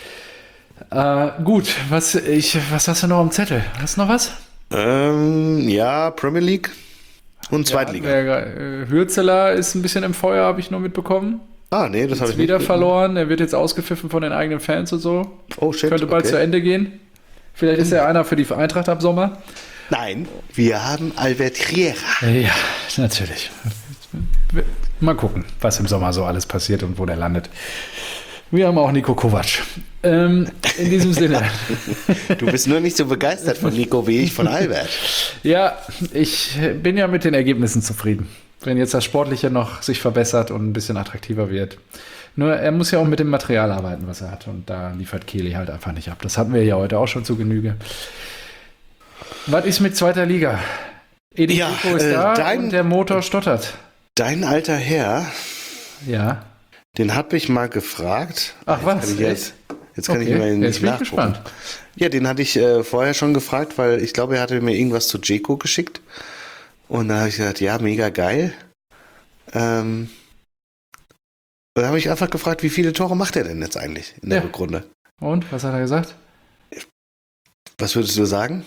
Gut, was hast du noch am Zettel? Hast du noch was? Ja, Premier League und Zweitliga. Hürzeler ist ein bisschen im Feuer, habe ich nur mitbekommen. Nee, das habe ich nicht. Wieder verloren, er wird jetzt ausgepfiffen von den eigenen Fans und so. Oh shit, könnte bald zu Ende gehen. Vielleicht ist er einer für die Eintracht ab Sommer. Nein, wir haben Albert Riera. Ja, natürlich. Mal gucken, was im Sommer so alles passiert und wo der landet. Wir haben auch Nico Kovac. In diesem Sinne. Du bist nur nicht so begeistert von Nico wie ich von Albert. Ja, ich bin ja mit den Ergebnissen zufrieden. Wenn jetzt das Sportliche noch sich verbessert und ein bisschen attraktiver wird. Nur er muss ja auch mit dem Material arbeiten, was er hat. Und da liefert Kehl halt einfach nicht ab. Das hatten wir ja heute auch schon zu Genüge. Was ist mit zweiter Liga? Edi Nico ist da und der Motor stottert. Dein alter Herr, ja, den habe ich mal gefragt. Ach was? Jetzt kann ich mal nicht nachgucken. Gespannt. Ja, den hatte ich vorher schon gefragt, weil ich glaube, er hatte mir irgendwas zu Dzeko geschickt. Und dann habe ich gesagt, ja, mega geil. Und dann habe ich einfach gefragt, wie viele Tore macht er denn jetzt eigentlich in der Rückrunde? Und, was hat er gesagt? Was würdest du sagen?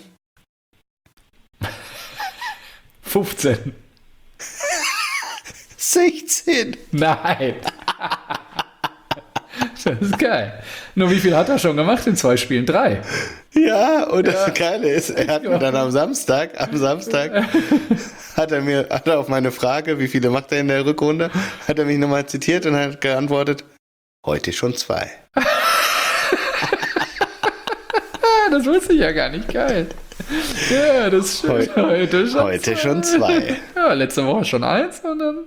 15. 16. Nein. Das ist geil. Nur wie viel hat er schon gemacht in 2 Spielen? 3. Ja, und das Geile ist, er hat mir dann am Samstag hat er auf meine Frage, wie viele macht er in der Rückrunde, hat er mich nochmal zitiert und hat geantwortet, heute schon 2. Das wusste ich ja gar nicht, geil. Ja, das stimmt. Heute schon 2. Ja, letzte Woche schon 1 und dann...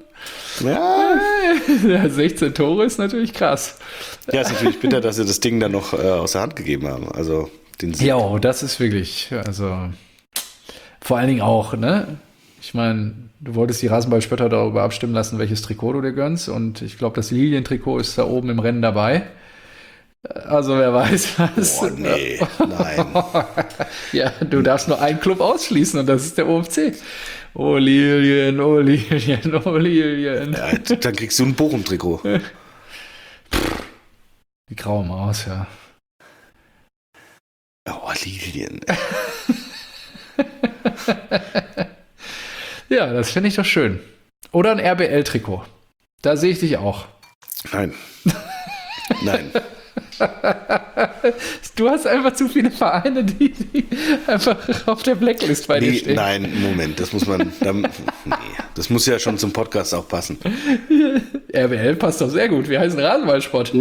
Ja. 16 Tore ist natürlich krass. Ja, ist natürlich bitter, dass sie das Ding dann noch aus der Hand gegeben haben. Also den Sieg. Ja, das ist wirklich, also vor allen Dingen auch, ne? Ich meine, du wolltest die Rasenballspötter darüber abstimmen lassen, welches Trikot du dir gönnst. Und ich glaube, das Lilientrikot ist da oben im Rennen dabei. Also wer weiß was. Oh nee, nein. Ja, du darfst nur einen Club ausschließen und das ist der OFC. Oh Lilien, oh Lilien, oh Lilien. Ja, dann kriegst du ein Bochum-Trikot. Die graue Maus, ja. Oh, Lilien. Ja, das finde ich doch schön. Oder ein RBL-Trikot. Da sehe ich dich auch. Nein. Nein. Du hast einfach zu viele Vereine, die einfach auf der Blacklist bei dir stehen. Nein, Moment, das muss man. Das muss ja schon zum Podcast auch passen. RBL passt doch sehr gut. Wir heißen Rasenballsport.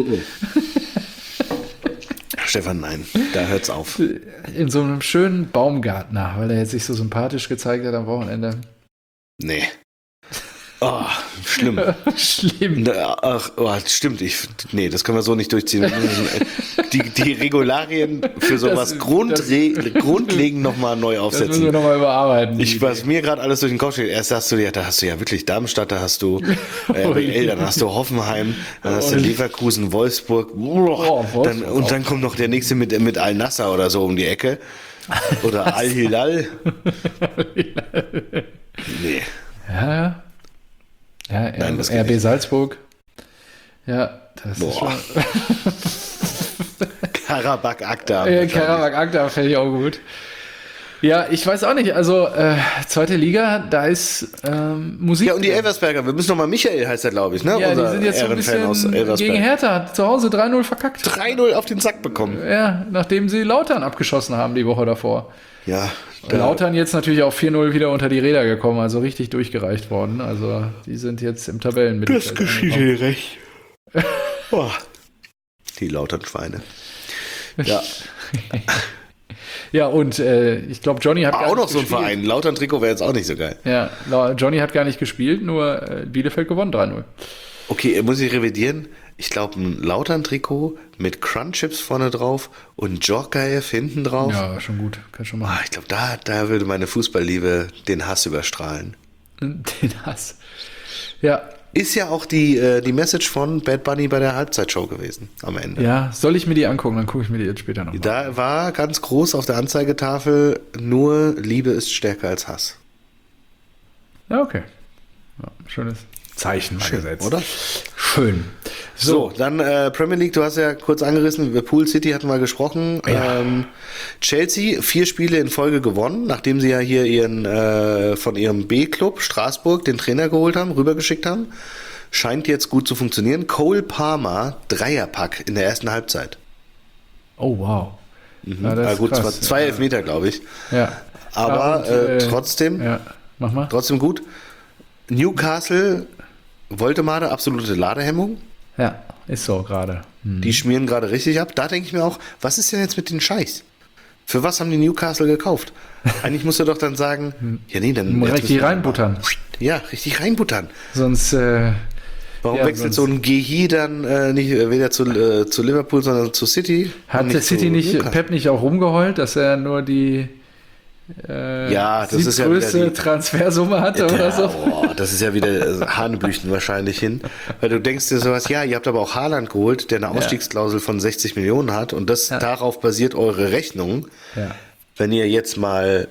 Stefan, nein, da hört's auf. In so einem schönen Baumgartner, weil er jetzt sich so sympathisch gezeigt hat am Wochenende. Nee. Oh, schlimm. Schlimm. Ach, stimmt. Nee, das können wir so nicht durchziehen. Die Regularien für sowas grundlegend nochmal neu aufsetzen. Das müssen wir nochmal überarbeiten. Was mir gerade alles durch den Kopf steht, erst da hast du ja wirklich Darmstadt, da hast du RBL, dann hast du Hoffenheim, dann hast du Leverkusen, Wolfsburg, und dann kommt noch der nächste mit Al-Nassr oder so um die Ecke. Oder Al-Hilal. Nee. Ja. Ja, nein, RB Salzburg. Ja, das ist schon... Karabakh Akta. Karabakh Akta fände ich auch gut. Ja, ich weiß auch nicht. Also, zweite Liga, da ist Musik. Ja, und die Elversberger, wir müssen nochmal, Michael heißt er, glaube ich, ne? Ja, die Unser sind jetzt so ein Ehrenfan aus bisschen Elversberg. gegen Hertha zu Hause 3-0 verkackt. 3-0 auf den Sack bekommen. Ja, nachdem sie Lautern abgeschossen haben die Woche davor. Ja. Lautern jetzt natürlich auch 4-0 wieder unter die Räder gekommen, also richtig durchgereicht worden. Also die sind jetzt im Tabellenmittelfeld. Das geschieht dir recht. Oh. Die Lautern-Schweine. Ja. Ja, und ich glaube, Johnny hat auch noch so ein Verein. Lautern-Trikot wäre jetzt auch nicht so geil. Ja, Johnny hat gar nicht gespielt, nur Bielefeld gewonnen 3-0. Okay, muss ich revidieren. Ich glaube, ein Lautern-Trikot mit Crunchips vorne drauf und Djorkaeff hinten drauf. Ja, schon gut. Kann schon machen. Ich glaube, da würde meine Fußballliebe den Hass überstrahlen. Den Hass. Ja. Ist ja auch die Message von Bad Bunny bei der Halbzeitshow gewesen am Ende. Ja, soll ich mir die angucken? Dann gucke ich mir die jetzt später noch Da an. war ganz groß auf der Anzeigetafel, nur Liebe ist stärker als Hass. Ja, okay. Ja, schönes Zeichen mal gesetzt. Oder? Schön. So, dann Premier League, du hast ja kurz angerissen, über Pool City hatten wir gesprochen. Ja. Chelsea, 4 Spiele in Folge gewonnen, nachdem sie ja hier von ihrem B-Club Straßburg den Trainer geholt haben, rübergeschickt haben. Scheint jetzt gut zu funktionieren. Cole Palmer, Dreierpack in der ersten Halbzeit. Oh, wow. Ja, das ist gut, krass. 2 Elfmeter, glaube ich. Ja. Aber trotzdem, mach mal. Trotzdem gut. Newcastle, Woltemade, absolute Ladehemmung. Ja, ist so gerade. Die schmieren gerade richtig ab. Da denke ich mir auch, was ist denn jetzt mit den Scheichs? Für was haben die Newcastle gekauft? Eigentlich musst du doch dann sagen, ja nee, dann... Richtig reinbuttern. Ja, richtig reinbuttern. Sonst... Warum wechselt so ein Gehi dann nicht weder zu Liverpool, sondern zu City? Hat der City Pep nicht auch rumgeheult, dass er nur die das ist ja größte die Transfersumme hatte oder so? Das ist ja wieder Hanebüchen wahrscheinlich hin. Weil du denkst dir sowas, ja, ihr habt aber auch Haaland geholt, der eine Ausstiegsklausel von 60 Millionen hat und darauf basiert eure Rechnung. Ja. Wenn ihr jetzt mal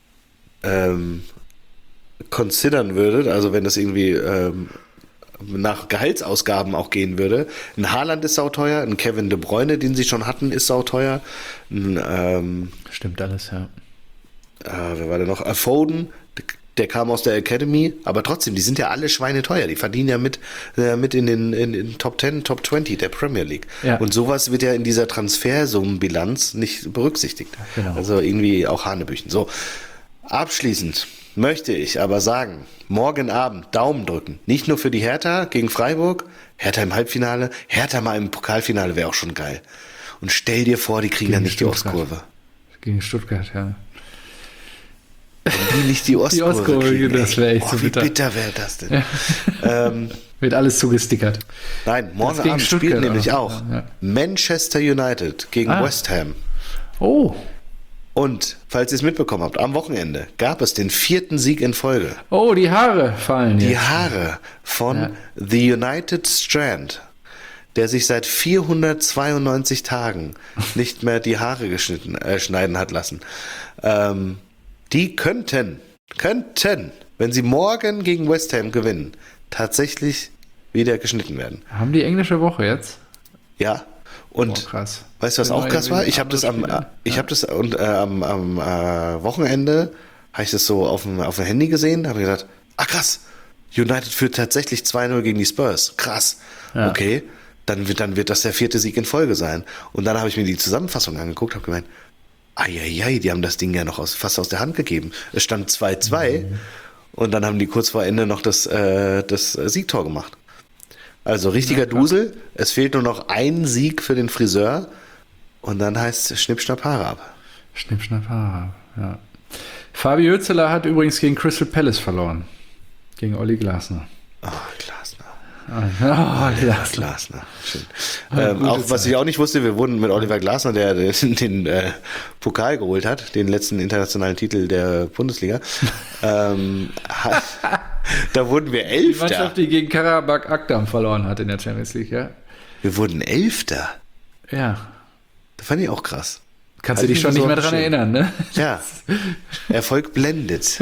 considern würdet, also wenn das irgendwie nach Gehaltsausgaben auch gehen würde. Ein Haaland ist sauteuer, ein Kevin De Bruyne, den sie schon hatten, ist sauteuer. Stimmt alles, ja. Wer war da noch? Foden, der kam aus der Academy, aber trotzdem, die sind ja alle schweineteuer. Die verdienen ja mit in den Top 10, Top 20 der Premier League. Ja. Und sowas wird ja in dieser Transfersummenbilanz nicht berücksichtigt. Genau. Also irgendwie auch Hanebüchen. So, abschließend möchte ich aber sagen, morgen Abend Daumen drücken. Nicht nur für die Hertha gegen Freiburg, Hertha im Halbfinale, Hertha mal im Pokalfinale wäre auch schon geil. Und stell dir vor, die kriegen dann nicht Stuttgart. Die Ostkurve. Gegen Stuttgart, ja. Wenn die nicht die Ostkurve kriegen, das wäre echt so bitter. Wie bitter wäre das denn? Ja. Wird alles zugestickert. Nein, morgen Abend spielt nämlich auch Manchester United gegen West Ham. Oh. Und, falls ihr es mitbekommen habt, am Wochenende gab es den 4. Sieg in Folge. Oh, die Haare fallen jetzt. Die Haare von The United Strand, der sich seit 492 Tagen nicht mehr die Haare schneiden hat lassen. Die könnten, wenn sie morgen gegen West Ham gewinnen, tatsächlich wieder geschnitten werden. Haben die englische Woche jetzt? Ja. Und krass. Weißt du, was auch krass war? Ich habe das am Wochenende, habe ich das so auf dem Handy gesehen, habe gedacht, krass, United führt tatsächlich 2-0 gegen die Spurs. Krass. Ja. Okay, dann wird das der 4. Sieg in Folge sein. Und dann habe ich mir die Zusammenfassung angeguckt, habe gemeint, die haben das Ding ja noch fast aus der Hand gegeben. Es stand 2-2 und dann haben die kurz vor Ende noch das Siegtor gemacht. Also richtiger Dusel. Es fehlt nur noch ein Sieg für den Friseur und dann heißt es Schnipp, Schnapp, Haare ab. Schnipp, Schnapp, Haare ab, ja. Fabi Özela hat übrigens gegen Crystal Palace verloren. Gegen Olli Glasner. Glasner. Glasner. Schön. Auch was ich auch nicht wusste, wir wurden mit Oliver Glasner, der den Pokal geholt hat, den letzten internationalen Titel der Bundesliga, da wurden wir 11. Die Mannschaft, die gegen Karabakh Akdam verloren hat in der Champions League, ja. Wir wurden 11. Ja. Das fand ich auch krass. Kannst du dich schon nicht mehr dran erinnern, ne? Ja. Erfolg blendet.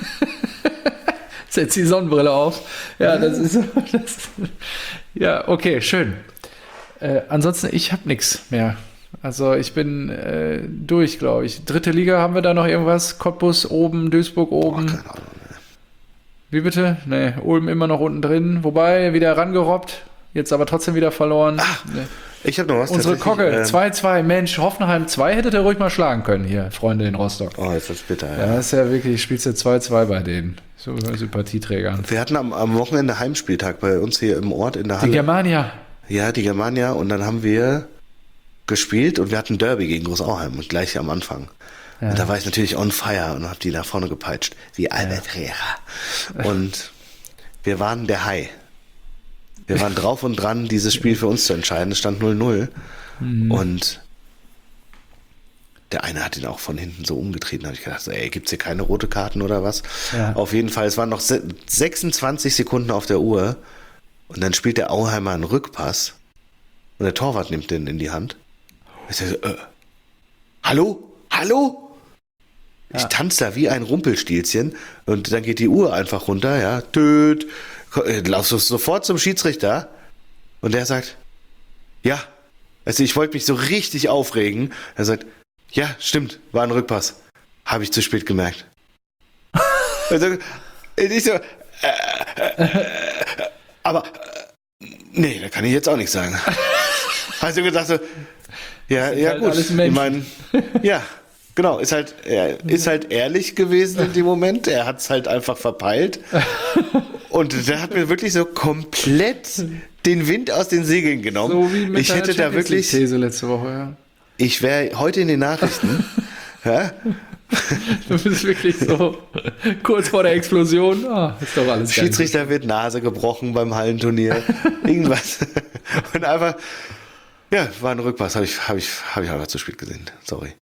Setz die Sonnenbrille auf. Ja, das ist so. Ja, okay, schön. Ansonsten, ich habe nichts mehr. Also ich bin durch, glaube ich. Dritte Liga, haben wir da noch irgendwas? Cottbus oben, Duisburg oben. Keine Ahnung. Wie bitte? Nee, Ulm immer noch unten drin. Wobei, wieder rangerobbt. Jetzt aber trotzdem wieder verloren. Nee. Ich habe noch was. Unsere Kogge, 2-2. Mensch, Hoffenheim 2 hättet ihr ruhig mal schlagen können hier, Freunde in Rostock. Oh, ist das bitter. Ja, ist ja wirklich, spielst du 2-2 bei denen. So Sympathieträgern. Wir hatten am Wochenende Heimspieltag bei uns hier im Ort in der Die Halle. Germania. Ja, die Germania. Und dann haben wir gespielt und wir hatten Derby gegen Großauheim und gleich am Anfang. Ja. Und da war ich natürlich on fire und habe die nach vorne gepeitscht, wie Albert Riera. Und wir waren der Hai. Wir waren drauf und dran, dieses Spiel für uns zu entscheiden. Es stand 0-0. Und der eine hat ihn auch von hinten so umgedreht. Da habe ich gedacht, so, ey, gibt's hier keine rote Karten oder was? Ja. Auf jeden Fall, es waren noch 26 Sekunden auf der Uhr. Und dann spielt der Auheimer einen Rückpass. Und der Torwart nimmt den in die Hand. Ich sage so, hallo? Hallo? Ja. Ich tanze da wie ein Rumpelstilzchen. Und dann geht die Uhr einfach runter, ja. Töt. Laufst du sofort zum Schiedsrichter. Und der sagt, ja. Also ich wollte mich so richtig aufregen. Er sagt, ja, stimmt, war ein Rückpass. Habe ich zu spät gemerkt. Also, ich so, aber, nee, da kann ich jetzt auch nichts sagen. Hast du gedacht so, ja, ja halt gut, ich meine, ja, genau, ist halt ehrlich gewesen in dem Moment. Er hat es halt einfach verpeilt. Und der hat mir wirklich so komplett den Wind aus den Segeln genommen. So wie mit ich hätte da wirklich These letzte Woche, ja. Ich wäre heute in den Nachrichten. Ja? Du bist wirklich so kurz vor der Explosion. Ist doch alles geil. Schiedsrichter wird Nase gebrochen beim Hallenturnier. Irgendwas. Und einfach, ja, war ein Rückpass. Hab ich einfach zu spät gesehen. Sorry.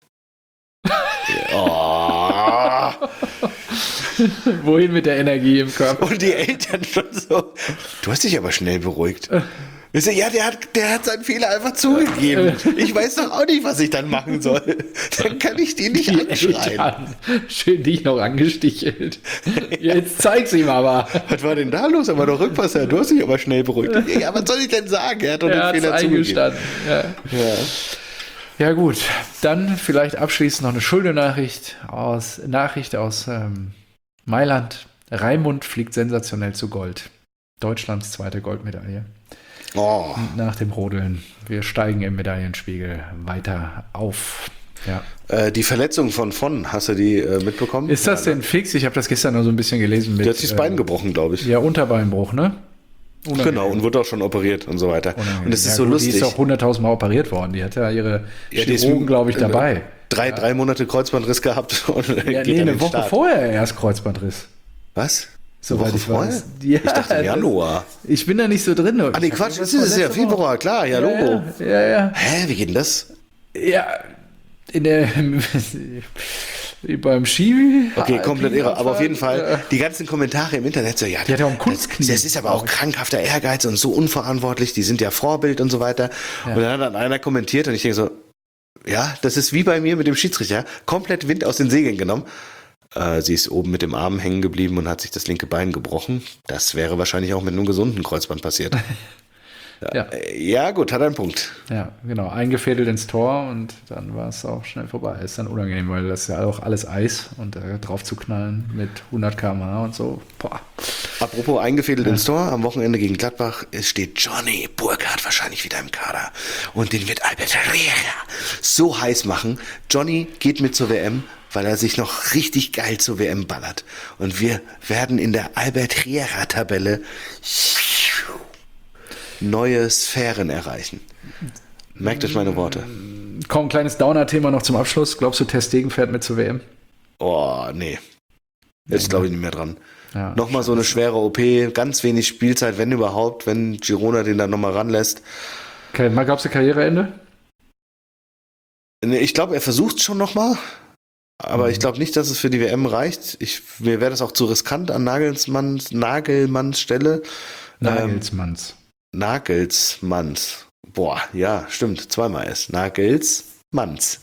Oh. Wohin mit der Energie im Körper? Und die Eltern schon so. Du hast dich aber schnell beruhigt. Ich so, ja, der hat seinen Fehler einfach zugegeben. Ich weiß doch auch nicht, was ich dann machen soll. Dann kann ich den nicht anschreien. Eltern. Schön dich noch angestichelt. Jetzt zeig's ihm aber. Was war denn da los? Er war doch Rückpasser. Du hast dich aber schnell beruhigt. Ja, was soll ich denn sagen? Er hat doch den Fehler zugegeben. Ja gut, dann vielleicht abschließend noch eine schöne Nachricht aus Mailand. Raimund fliegt sensationell zu Gold. Deutschlands zweite Goldmedaille. Oh. Nach dem Rodeln. Wir steigen im Medaillenspiegel weiter auf. Ja. Die Verletzung von, hast du die mitbekommen? Ist das denn fix? Ich habe das gestern nur so ein bisschen gelesen. Die hat sich das Bein gebrochen, glaube ich. Ja, Unterbeinbruch, ne? Unangenehm. Genau, und wurde auch schon operiert und so weiter. Unangenehm. Und es ist so lustig. Die ist auch 100.000 Mal operiert worden. Die hat ja ihre Chirurgen, glaube ich, dabei. Drei Monate Kreuzbandriss gehabt. Und eine Woche vorher erst Kreuzbandriss. Was? Soweit ich weiß. Ja, ich dachte im Januar. Ich bin da nicht so drin. Ah, nee, Quatsch, es ist ja Februar, klar, ja, Logo. Ja. Hä, wie geht denn das? Ja, wie beim Ski. Okay, komplett irre. Aber auf jeden Fall, die ganzen Kommentare im Internet so, ja, die hat ja auch ein Kunstknie. Das ist aber auch krankhafter Ehrgeiz und so unverantwortlich, die sind ja Vorbild und so weiter. Ja. Und dann hat einer kommentiert und ich denke so, ja, das ist wie bei mir mit dem Schiedsrichter, komplett Wind aus den Segeln genommen. Sie ist oben mit dem Arm hängen geblieben und hat sich das linke Bein gebrochen. Das wäre wahrscheinlich auch mit einem gesunden Kreuzband passiert. Ja, gut, hat einen Punkt. Ja, genau. Eingefädelt ins Tor und dann war es auch schnell vorbei. Ist dann unangenehm, weil das ist ja auch alles Eis und drauf zu knallen mit 100 km/h und so. Boah. Apropos eingefädelt ins Tor, am Wochenende gegen Gladbach steht Johnny Burkhardt wahrscheinlich wieder im Kader. Und den wird Albert Riera so heiß machen. Johnny geht mit zur WM, weil er sich noch richtig geil zur WM ballert. Und wir werden in der Albert Riera-Tabelle neue Sphären erreichen. Merkt euch meine Worte. Komm, ein kleines Downer-Thema noch zum Abschluss. Glaubst du, Ter Stegen fährt mit zur WM? Oh, nee. Jetzt glaube ich nicht mehr dran. Ja, nochmal so eine schwere OP, ganz wenig Spielzeit, wenn überhaupt, wenn Girona den dann nochmal ranlässt. Okay, mal glaubst du Karriereende? Nee, ich glaube, er versucht es schon nochmal. Aber ich glaube nicht, dass es für die WM reicht. Mir wäre das auch zu riskant an Nagelsmanns Stelle. Nagelsmanns. Boah, ja, stimmt. Zweimal ist. Nagelsmanns.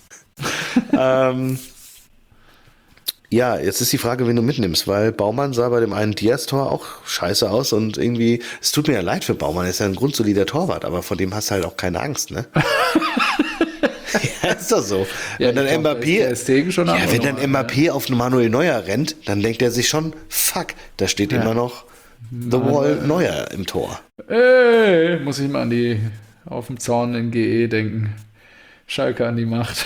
Ja, jetzt ist die Frage, wen du mitnimmst, weil Baumann sah bei dem einen Diaz-Tor auch scheiße aus und irgendwie, es tut mir ja leid für Baumann, er ist ja ein grundsolider Torwart, aber vor dem hast du halt auch keine Angst, ne? Ja, ist doch so. Ja, Wenn dann ich glaub, da ist der Mbappé, Stegen schon ja, eine wenn dann Nummer, Mbappé auf Manuel Neuer rennt, dann denkt er sich schon, fuck, da steht immer noch The Wall Neuer im Tor. Ey, muss ich mal an die auf dem Zaun in GE denken. Schalke an die Macht.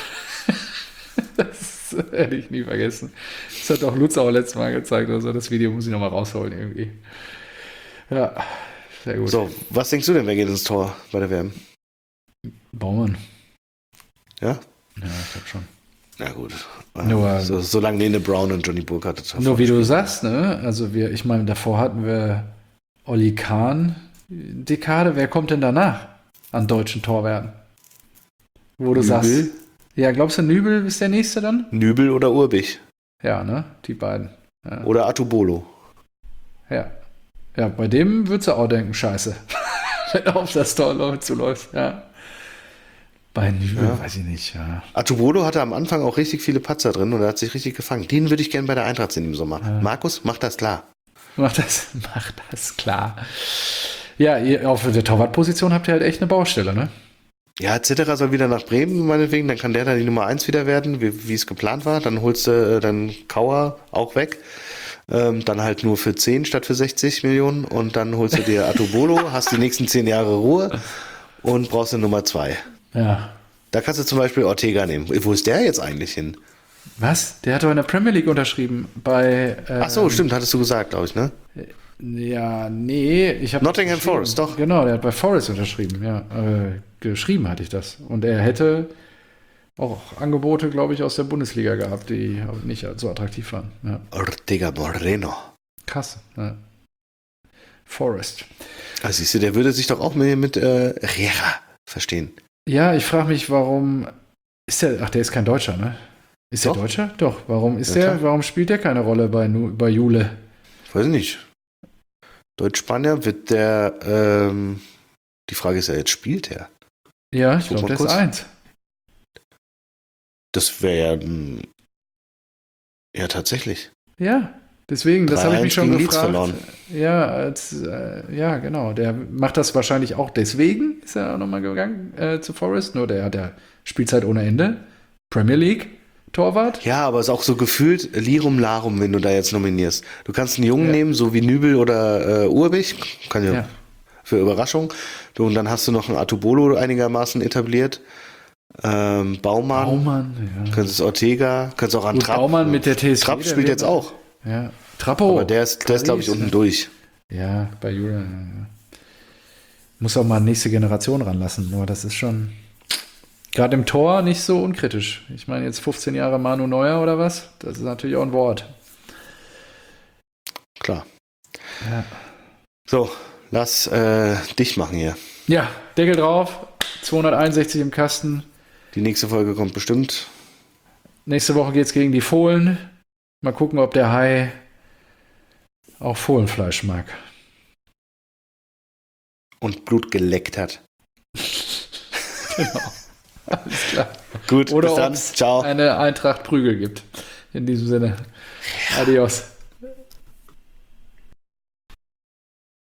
Das hätte ich nie vergessen. Das hat auch Lutz auch letztes Mal gezeigt. Also das Video muss ich nochmal rausholen irgendwie. Ja, sehr gut. So, was denkst du denn, wer geht ins Tor bei der WM? Baumann. Ja? Ja, ich glaube schon. Na gut. Nur, Solange Lene Brown und Johnny Burkhardt nur wie du sagst, ne? Also ich meine, davor hatten wir Olli Kahn, Dekade. Wer kommt denn danach an deutschen Torwerten? Wo du sagst, ja, glaubst du, Nübel ist der Nächste dann? Nübel oder Urbich. Ja, ne? Die beiden. Ja. Oder Atubolo. Ja. Ja, bei dem würdest du auch denken, scheiße. Wenn er auf das Tor zuläuft, ja. Bei Nübel weiß ich nicht, ja. Atubolo hatte am Anfang auch richtig viele Patzer drin und er hat sich richtig gefangen. Den würde ich gerne bei der Eintracht sehen im Sommer. Ja. Markus, mach das klar. Mach das klar. Ja, auf der Torwartposition habt ihr halt echt eine Baustelle, ne? Ja, Zitterer soll wieder nach Bremen, meinetwegen. Dann kann der da die Nummer 1 wieder werden, wie es geplant war. Dann holst du dann Kauer auch weg. Dann halt nur für 10 statt für 60 Millionen. Und dann holst du dir Atubolo, hast die nächsten 10 Jahre Ruhe und brauchst eine Nummer 2. Ja. Da kannst du zum Beispiel Ortega nehmen. Wo ist der jetzt eigentlich hin? Was? Der hat doch in der Premier League unterschrieben. Ach so, stimmt, hattest du gesagt, glaube ich, ne? Ja, nee. Ich hab Nottingham Forest, doch. Genau, der hat bei Forest unterschrieben, ja. Geschrieben hatte ich das. Und er hätte auch Angebote, glaube ich, aus der Bundesliga gehabt, die nicht so attraktiv waren. Ja. Ortega Moreno. Krass, ja. Forest. Also siehst du, der würde sich doch auch mit Riera verstehen. Ja, ich frage mich, warum ist der, der ist kein Deutscher, ne? Ist der Doch. Deutscher? Doch. Warum Klar. warum spielt der keine Rolle bei Jule? Ich weiß nicht. Deutsch-Spanier wird der, die Frage ist ja, jetzt spielt er. Ja, ich Guck glaube, mal der ist kurz. 1. Das wäre ja tatsächlich. Ja, deswegen, das habe ich mich schon gegen Leeds gefragt. verloren. Ja, ja, genau. Der macht das wahrscheinlich auch deswegen, ist er auch nochmal gegangen zu Forest. Nur der hat ja Spielzeit ohne Ende. Premier League, Torwart. Ja, aber es ist auch so gefühlt Lirum Larum, wenn du da jetzt nominierst. Du kannst einen Jungen nehmen, so wie Nübel oder Urbich. Kann ja für Überraschung. Und dann hast du noch einen Atubolo einigermaßen etabliert. Baumann, ja. könntest Ortega, könntest auch an Gut, Trapp. Baumann mit der TSG. Trapp spielt jetzt auch. Ja, Trappo. Aber der ist glaube ich, unten durch. Ja, bei Julian. Ja. Muss auch mal nächste Generation ranlassen. Nur das ist schon gerade im Tor nicht so unkritisch. Ich meine, jetzt 15 Jahre Manu Neuer oder was? Das ist natürlich auch ein Wort. Klar. Ja. So, lass dich machen hier. Ja, Deckel drauf. 261 im Kasten. Die nächste Folge kommt bestimmt. Nächste Woche geht's gegen die Fohlen. Mal gucken, ob der Hai auch Fohlenfleisch mag. Und Blut geleckt hat. Genau. Alles klar. Gut, Oder bis dann. ob es Ciao. eine Eintracht Prügel gibt. In diesem Sinne. Adios.